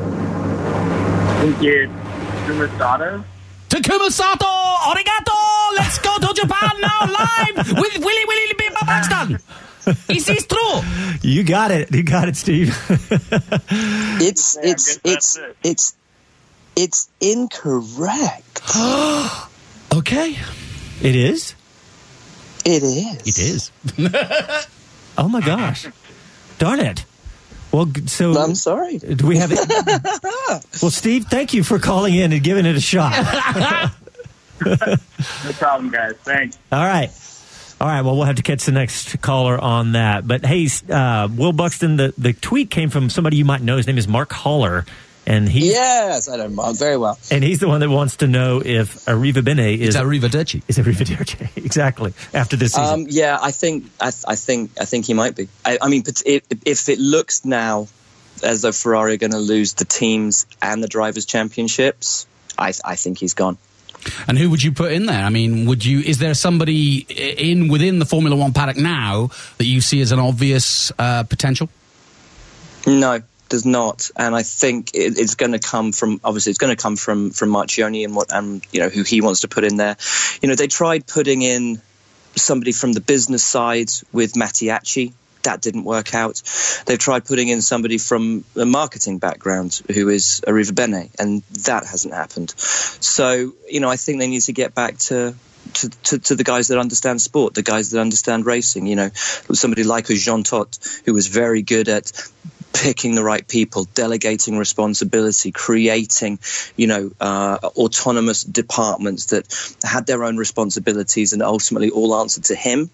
I think it's Kumasato. Takuma Sato, arigato! Let's go to Japan now live with Willie Willie B. Buxton. Is this true? You got it. You got it, Steve. It's Yeah, I it's guess it's that's it. it's it's incorrect. Okay. It is? It is. It is. Oh, my gosh. Darn it. Well, g- so... I'm sorry. Do we have it? Well, Steve, thank you for calling in and giving it a shot. No problem, guys. Thanks. All right. All right, well, we'll have to catch the next caller on that. But, hey, uh, Will Buxton, the, the tweet came from somebody you might know. His name is Mark Haller. And he's, Yes, I know Mark very well. and he's the one that wants to know if Arriva Bene is... It's Arrivederci. Is Arrivederci, exactly, after this season. Um, yeah, I think I, I think I think he might be. I, I mean, but if, if it looks now as though Ferrari are going to lose the teams and the drivers' championships, I, I think he's gone. And who would you put in there? I mean, would you? Is there somebody in within the Formula One paddock now that you see as an obvious uh, potential? No, there's not, and I think it, it's going to come from obviously it's going to come from from Marchioni and what and you know who he wants to put in there. You know, they tried putting in somebody from the business side with Mattiacci. That didn't work out. They've tried putting in somebody from a marketing background who is Arriva Bene, and that hasn't happened. So, you know, I think they need to get back to to, to, to the guys that understand sport, the guys that understand racing. You know, somebody like a Jean Todt, who was very good at picking the right people, delegating responsibility, creating, you know, uh, autonomous departments that had their own responsibilities and ultimately all answered to him.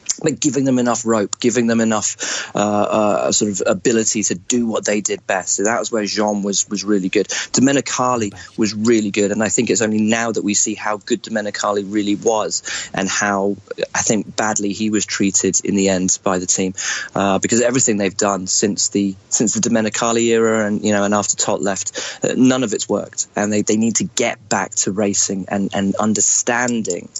but giving them enough rope, giving them enough uh, uh, sort of ability to do what they did best. So that was where Jean was was really good. Domenicali was really good, and I think it's only now that we see how good Domenicali really was and how, I think, badly he was treated in the end by the team, uh, because everything they've done since the since the Domenicali era and you know and after Todt left, uh, none of it's worked, and they, they need to get back to racing and and understanding,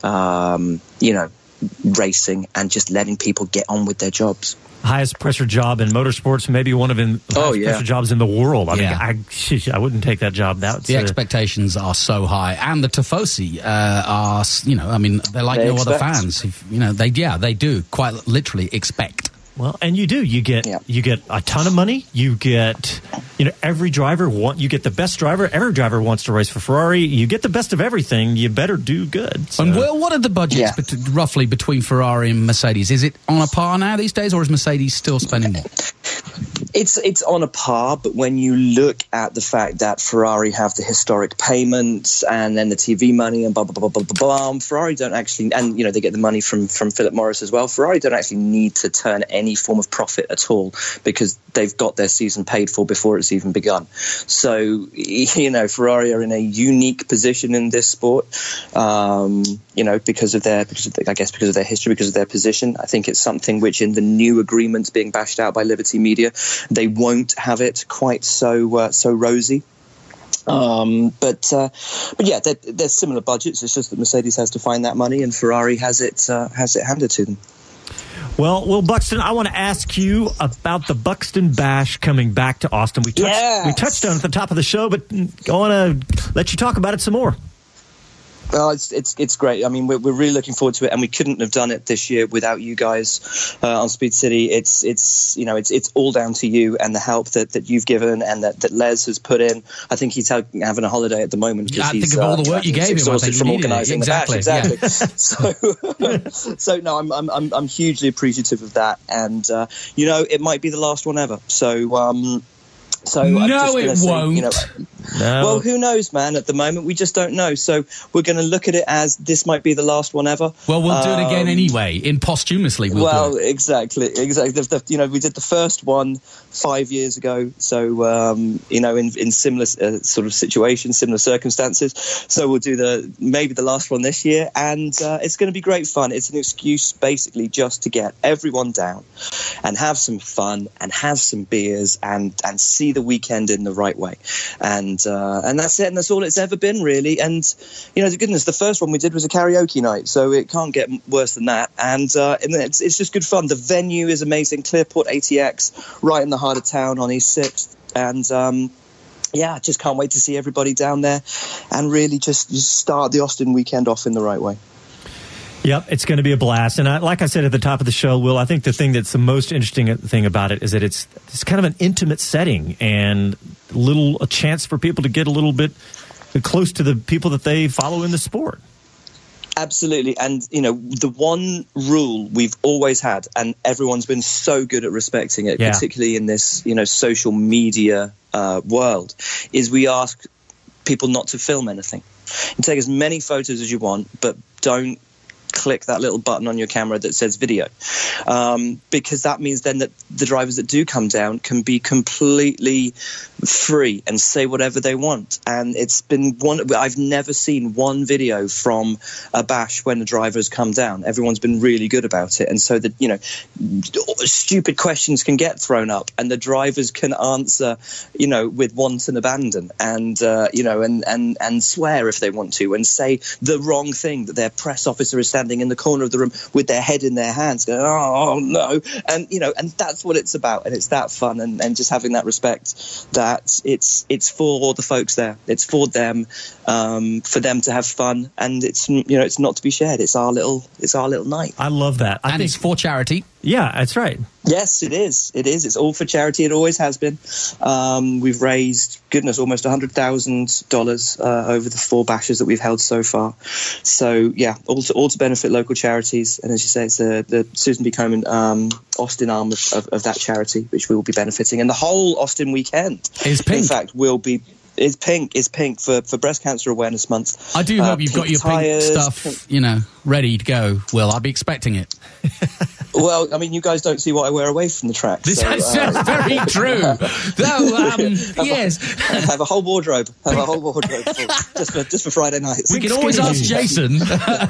um, you know. racing and just letting people get on with their jobs. Highest pressure job in motorsports, maybe one of the highest oh, yeah. pressure jobs in the world. I yeah. mean, I, I wouldn't take that job. That's, the uh, expectations are so high, and the Tifosi uh, are, you know, I mean, they're like they no expect. other fans. If, you know, they yeah, they do quite literally expect. Well, and you do. You get yeah. you get a ton of money. You get, you know, every driver want. You get the best driver. Every driver wants to race for Ferrari. You get the best of everything. You better do good. So. And well, what are the budgets Yeah. bet- roughly between Ferrari and Mercedes? Is it on a par now these days, or is Mercedes still spending more? It's it's on a par, but when you look at the fact that Ferrari have the historic payments and then the T V money and blah blah blah blah blah blah, Ferrari don't actually, and you know they get the money from from Philip Morris as well. Ferrari don't actually need to turn any form of profit at all because they've got their season paid for before it's even begun. So you know Ferrari are in a unique position in this sport, um, you know because of their because of the, I guess because of their history, because of their position. I think it's something which in the new agreements being bashed out by Liberty Media, they won't have it quite so uh, so rosy. Um, but uh, but yeah, they're, they're similar budgets. It's just that Mercedes has to find that money, and Ferrari has it uh, has it handed to them. Well, Will Buxton, I want to ask you about the Buxton Bash coming back to Austin. We touched, yes. we touched on it at the top of the show, but I want to let you talk about it some more. Well, it's it's it's great. I mean, we're we're really looking forward to it, and we couldn't have done it this year without you guys uh, on Speed City. It's it's you know it's it's all down to you and the help that, that you've given and that, that Les has put in. I think he's having a holiday at the moment. Yeah, I he's, think of all the work uh, you gave him. I think from he needed it. organising Exactly. the bash. Exactly. Yeah. so so no, I'm I'm I'm I'm hugely appreciative of that, and uh, you know it might be the last one ever. So. Um, So I'm no, just it say, won't. You know, No. Well, who knows, man? At the moment, we just don't know. So we're going to look at it as this might be the last one ever. Well, we'll do it again Um, anyway. In posthumously, we'll well, do it. exactly, exactly. The, the, you know, we did the first one five years ago. So um, you know, in in similar uh, sort of situations, similar circumstances. So we'll do the maybe the last one this year, and uh, it's going to be great fun. It's an excuse, basically, just to get everyone down and have some fun and have some beers and and see the weekend in the right way. And uh, and that's it. And that's all it's ever been, really. And you know, the goodness, the first one we did was a karaoke night, so it can't get worse than that. And, uh, and it's it's just good fun. The venue is amazing, Clearport A T X, right in the heart of town on East Sixth, and. Um, Yeah, I just can't wait to see everybody down there and really just, just start the Austin weekend off in the right way. Yep, it's going to be a blast. And I, like I said at the top of the show, Will, I think the thing that's the most interesting thing about it is that it's it's kind of an intimate setting and little a chance for people to get a little bit close to the people that they follow in the sport. Absolutely. And, you know, the one rule we've always had, and everyone's been so good at respecting it, Yeah. particularly in this, you know, social media uh, world, is we ask people not to film anything. You take as many photos as you want, but don't click that little button on your camera that says video, um, because that means then that the drivers that do come down can be completely free and say whatever they want. And it's been one, I've never seen one video from a bash when the drivers come down. Everyone's been really good about it. And so that, you know, stupid questions can get thrown up and the drivers can answer, you know, with wanton abandon and, uh, you know, and, and, and swear if they want to and say the wrong thing, that their press officer is standing in the corner of the room with their head in their hands going, oh, oh no. And, you know, and that's what it's about. And it's that fun and, and just having that respect that it's it's for the folks there. It's for them, um, for them to have fun. And it's, you know, it's not to be shared. It's our little, it's our little night. I love that. I and think, it's for charity. Yeah, that's right. Yes, it is. It is. It's all for charity. It always has been. Um, we've raised, goodness, almost one hundred thousand dollars uh, over the four bashes that we've held so far. So, yeah, all to, all to benefit local charities. And as you say, it's the, the Susan B. Komen um, Austin arm of, of, of that charity, which we will be benefiting. And the whole Austin weekend, is pink. in fact, will be... Is pink is pink for, for Breast Cancer Awareness Month. I do Uh, hope you've got your pink tires, stuff, pink- you know, ready to go, Will. I'll be expecting it. Well, I mean, you guys don't see what I wear away from the track. This so, is uh, very true. Though, um, yes. I have a whole wardrobe. I have a whole wardrobe full, just for just for Friday nights. We can always ask Jason.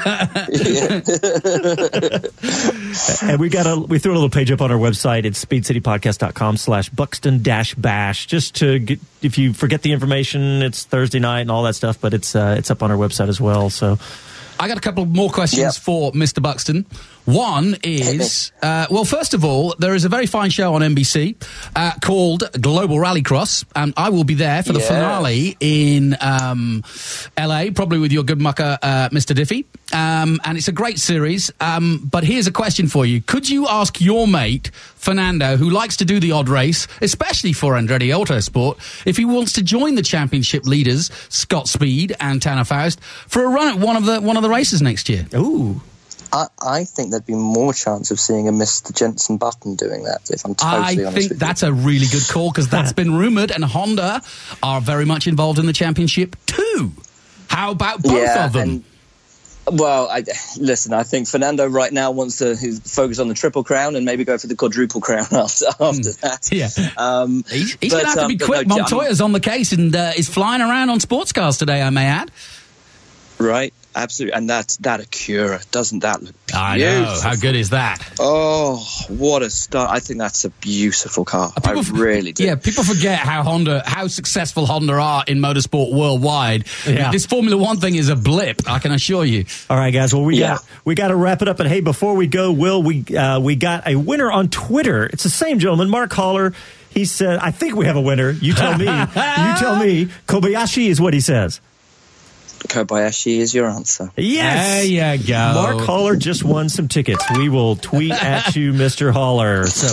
And we got a we threw a little page up on our website. It's speedcitypodcast.com slash Buxton dash bash. Just to get, if you forget the information, it's Thursday night and all that stuff, but it's uh, it's up on our website as well. So I got a couple more questions yep. for Mister Buxton. One is, uh, well, first of all, there is a very fine show on N B C uh, called Global Rallycross, and I will be there for the yeah. finale in um, L A, probably with your good mucker, uh, Mister Diffie. Um, and it's a great series. Um, but here's a question for you. Could you ask your mate, Fernando, who likes to do the odd race, especially for Andretti Autosport, if he wants to join the championship leaders, Scott Speed and Tanner Faust, for a run at one of the one of the races next year? Ooh. I, I think there'd be more chance of seeing a Mister Jenson Button doing that, if I'm totally I honest think with you. that's a really good call, because that's been rumoured, and Honda are very much involved in the championship too. How about both yeah, of them? And, well, I, listen, I think Fernando right now wants to focus on the Triple Crown and maybe go for the Quadruple Crown after, after that. Yeah. Um, he's he's but, going to have to um, be quick. No, Montoya's on the case and uh, is flying around on sports cars today, I may add. Right. Absolutely, and that that Acura, doesn't that look beautiful? I know. How good is that? Oh, what a start! I think that's a beautiful car. People, I really do. Yeah, people forget how Honda, how successful Honda are in motorsport worldwide. Yeah. This Formula One thing is a blip, I can assure you. All right, guys. Well, we Yeah. got we got to wrap it up. And hey, before we go, Will, we uh, we got a winner on Twitter. It's the same gentleman, Mark Haller. He said, "I think we have a winner." You tell me. You tell me. Kobayashi is what he says. Kobayashi is your answer. Yes. There you go. Mark Haller just won some tickets. We will tweet at you, Mister Haller. So.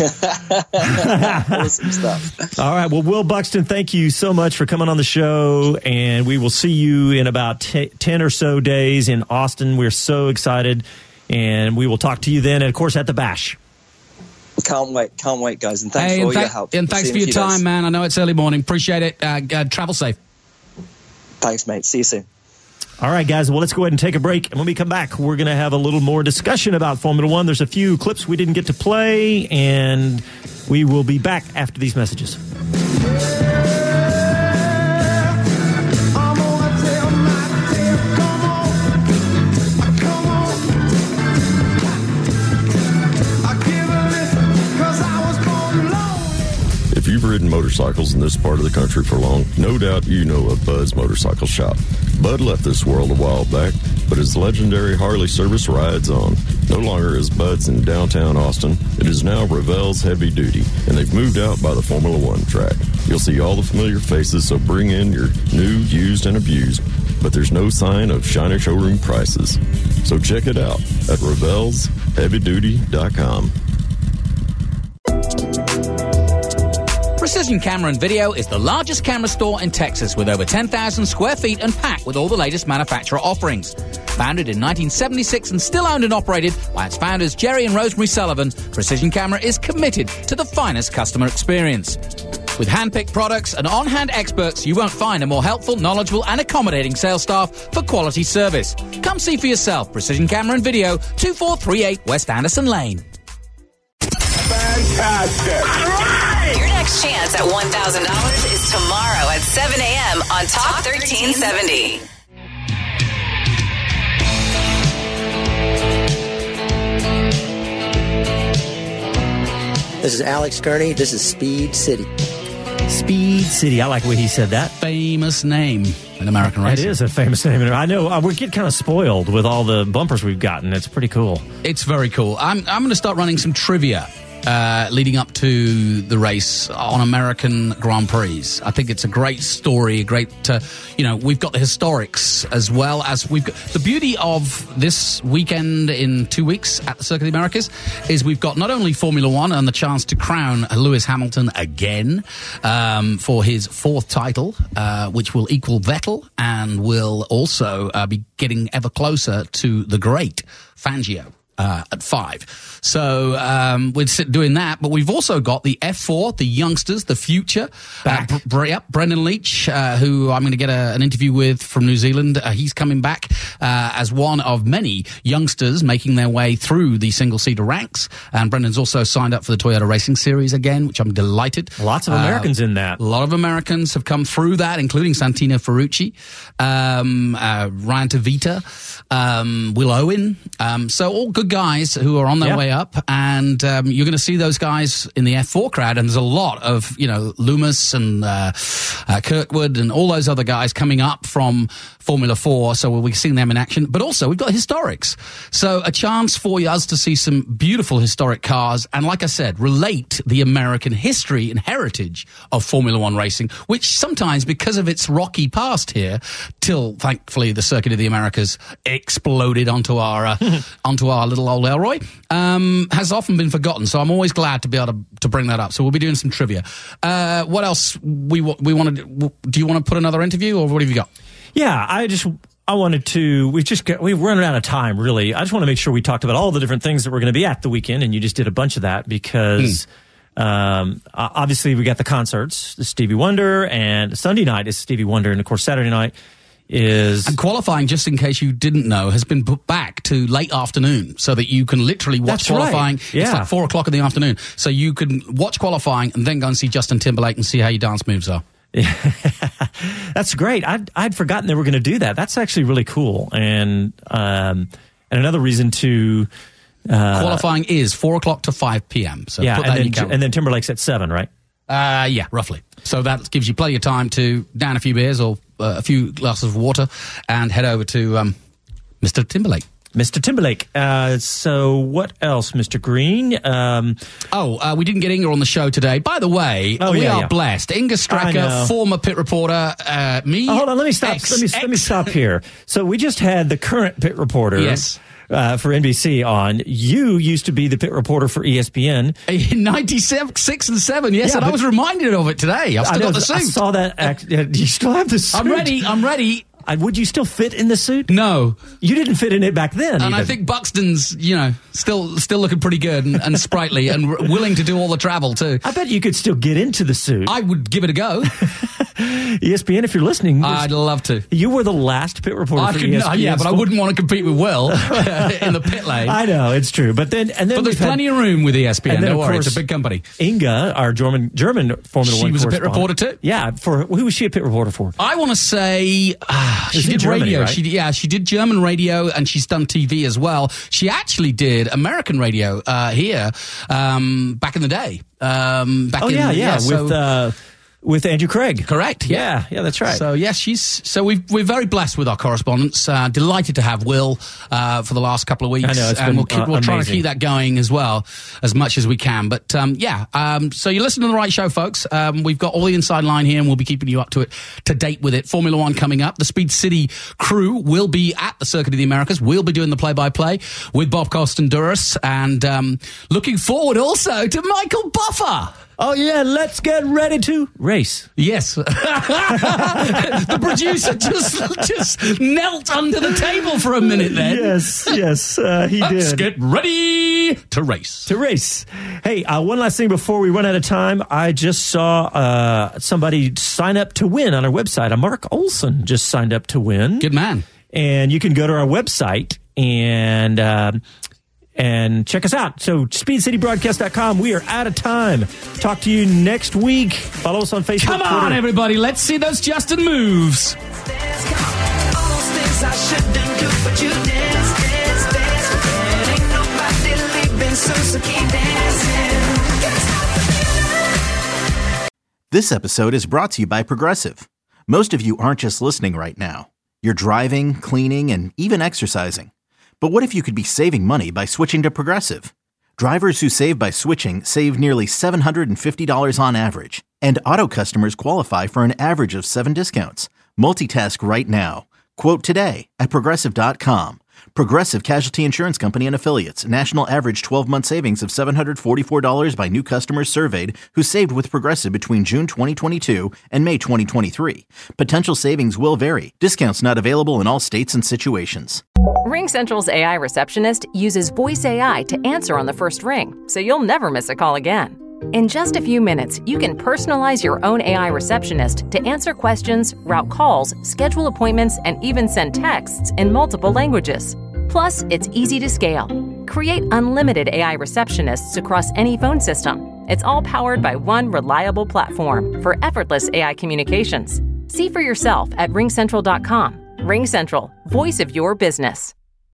Awesome stuff. All right. Well, Will Buxton, thank you so much for coming on the show. And we will see you in about t- ten or so days in Austin. We're so excited. And we will talk to you then, and, of course, at the Bash. Can't wait. Can't wait, guys. And thanks hey, for all and th- your help. And thanks See for you your in a few time, days. man. I know it's early morning. Appreciate it. Uh, uh, travel safe. Thanks, mate. See you soon. All right, guys, well, let's go ahead and take a break. And when we come back, we're going to have a little more discussion about Formula One. There's a few clips we didn't get to play, and we will be back after these messages. If you've ridden motorcycles in this part of the country for long, no doubt you know of Bud's Motorcycle Shop. Bud left this world a while back, but his legendary Harley service rides on. No longer is Bud's in downtown Austin. It is now Revell's Heavy Duty, and they've moved out by the Formula One track. You'll see all the familiar faces, so bring in your new, used, and abused, but there's no sign of shiny showroom prices. So check it out at Revels Heavy Duty dot com. Precision Camera and Video is the largest camera store in Texas with over ten thousand square feet and packed with all the latest manufacturer offerings. Founded in nineteen seventy-six and still owned and operated by its founders Jerry and Rosemary Sullivan, Precision Camera is committed to the finest customer experience. With hand-picked products and on-hand experts, you won't find a more helpful, knowledgeable and accommodating sales staff for quality service. Come see for yourself. Precision Camera and Video, two four three eight West Anderson Lane. Fantastic. Your next chance at one thousand dollars is tomorrow at seven a.m. on Talk thirteen seventy. This is Alex Kearney. This is Speed City. Speed City. I like the way he said that. Famous name in American racing. It is a famous name. I know. Uh, we're getting kind of spoiled with all the bumpers we've gotten. It's pretty cool. It's very cool. I'm, I'm going to start running some trivia uh, leading up to the race on American Grand Prix. I think it's a great story, a great, uh, you know, we've got the historics as well as we've got the beauty of this weekend in two weeks at the Circuit of the Americas is we've got not only Formula One and the chance to crown Lewis Hamilton again um, for his fourth title, uh, which will equal Vettel and will also uh, be getting ever closer to the great Fangio. uh, at five. So um, we're doing that, but we've also got the F four, the youngsters, the future. Back. Uh, Bre- yep, Brendan Leach, uh, who I'm going to get a, an interview with from New Zealand. Uh, he's coming back uh, as one of many youngsters making their way through the single-seater ranks. And Brendan's also signed up for the Toyota Racing Series again, which I'm delighted. Lots of Americans uh, in that. A lot of Americans have come through that, including Santino Ferrucci, um, uh, Ryan Tavita, um, Will Owen. Um, so all good guys who are on their Yeah. way up. And um, you're going to see those guys in the F four crowd. And there's a lot of, you know, Loomis and uh, uh, Kirkwood and all those other guys coming up from Formula four. So we'll be seeing them in action. But also, we've got historics. So a chance for us to see some beautiful historic cars. And like I said, relate the American history and heritage of Formula One racing, which sometimes, because of its rocky past here, till thankfully the Circuit of the Americas exploded onto our uh, onto our little old Elroy, um, has often been forgotten. So I'm always glad to be able to, to bring that up. So we'll be doing some trivia. Uh, what else we we want to do? You want to put another interview, or what have you got? Yeah, I just I wanted to. We just got, we've run out of time. Really, I just want to make sure we talked about all the different things that we're going to be at the weekend, and you just did a bunch of that because. Mm. Um, obviously we got the concerts, the Stevie Wonder, and Sunday night is Stevie Wonder, and of course Saturday night is... And qualifying, just in case you didn't know, has been put back to late afternoon so that you can literally watch That's qualifying. Right. Yeah. It's like four o'clock in the afternoon. So you can watch qualifying and then go and see Justin Timberlake and see how your dance moves are. That's great. I'd, I'd forgotten they were going to do that. That's actually really cool. And, um, and another reason to... Uh, Qualifying is four o'clock to five p.m. So yeah, put that and, in then, your calendar. and then Timberlake's at seven, right? Uh, yeah, roughly. So that gives you plenty of time to down a few beers or uh, a few glasses of water and head over to um, Mister Timberlake. Mister Timberlake. Uh, so what else, Mister Green? Um, oh, uh, we didn't get Inga on the show today. By the way, oh, we yeah, are yeah. blessed. Inga Stracker, former pit reporter, uh, me. Oh, hold on, let me stop. X, let me X. let me stop here. So we just had the current pit reporter. Yes. Uh, for N B C on. You used to be the pit reporter for E S P N. In ninety-seven, six and seven, yes, yeah, and I was reminded of it today. I've still I know, got the suit. I saw that. Act, uh, you still have the suit? I'm ready, I'm ready. Uh, would you still fit in the suit? No. You didn't fit in it back then. And even. I think Buxton's, you know, still still looking pretty good and, and sprightly and r- willing to do all the travel too. I bet you could still get into the suit. I would give it a go. E S P N, if you're listening. I'd love to. You were the last pit reporter I for could, E S P N. Yeah, but I wouldn't want to compete with Will in the pit lane. I know, it's true. But then, and then but there's had, plenty of room with E S P N. Then, Don't worry, course, it's a big company. Inga, our German German Formula she One was a pit reporter too? too? Yeah. For who was she a pit reporter for? I want to say uh, she did Germany, radio. Right? She yeah, she did German radio and she's done T V as well. She actually did American radio uh, here um, back in the day. Um, back oh in, yeah, yeah, yeah with so, uh, with Andrew Craig. Correct. Yeah. yeah, yeah, that's right. So yes, she's so we we're very blessed with our correspondence. Uh, delighted to have Will uh, for the last couple of weeks. I know, it's and been, we'll keep, uh, we'll try to amazing. keep that going as well as much as we can. But um, yeah, um, so you listen to the right show, folks. Um, we've got all the inside line here, and we'll be keeping you up to it to date with it. Formula One coming up. The Speed City crew will be at the Circuit of the Americas. We'll be doing the play-by-play with Bob Coston-Duras, and um, looking forward also to Michael Buffer. Oh, yeah, let's get ready to race. Yes. The producer just just knelt under the table for a minute then. Yes, yes, uh, he let's did. Let's get ready to race. To race. Hey, uh, one last thing before we run out of time. I just saw uh, somebody sign up to win on our website. Uh, Mark Olson just signed up to win. Good man. And you can go to our website and... Uh, And check us out. So, speed city broadcast dot com. We are out of time. Talk to you next week. Follow us on Facebook. Come on, Twitter. everybody. Let's see those Justin moves. This episode is brought to you by Progressive. Most of you aren't just listening right now. You're driving, cleaning, and even exercising. But what if you could be saving money by switching to Progressive? Drivers who save by switching save nearly seven hundred fifty dollars on average. And auto customers qualify for an average of seven discounts. Multitask right now. Quote today at Progressive dot com. Progressive Casualty Insurance Company and Affiliates. National average twelve-month savings of seven hundred forty-four dollars by new customers surveyed who saved with Progressive between June twenty twenty-two and May twenty twenty-three. Potential savings will vary. Discounts not available in all states and situations. RingCentral's A I receptionist uses voice A I to answer on the first ring, so you'll never miss a call again. In just a few minutes, you can personalize your own A I receptionist to answer questions, route calls, schedule appointments, and even send texts in multiple languages. Plus, it's easy to scale. Create unlimited A I receptionists across any phone system. It's all powered by one reliable platform for effortless A I communications. See for yourself at ring central dot com. RingCentral, voice of your business.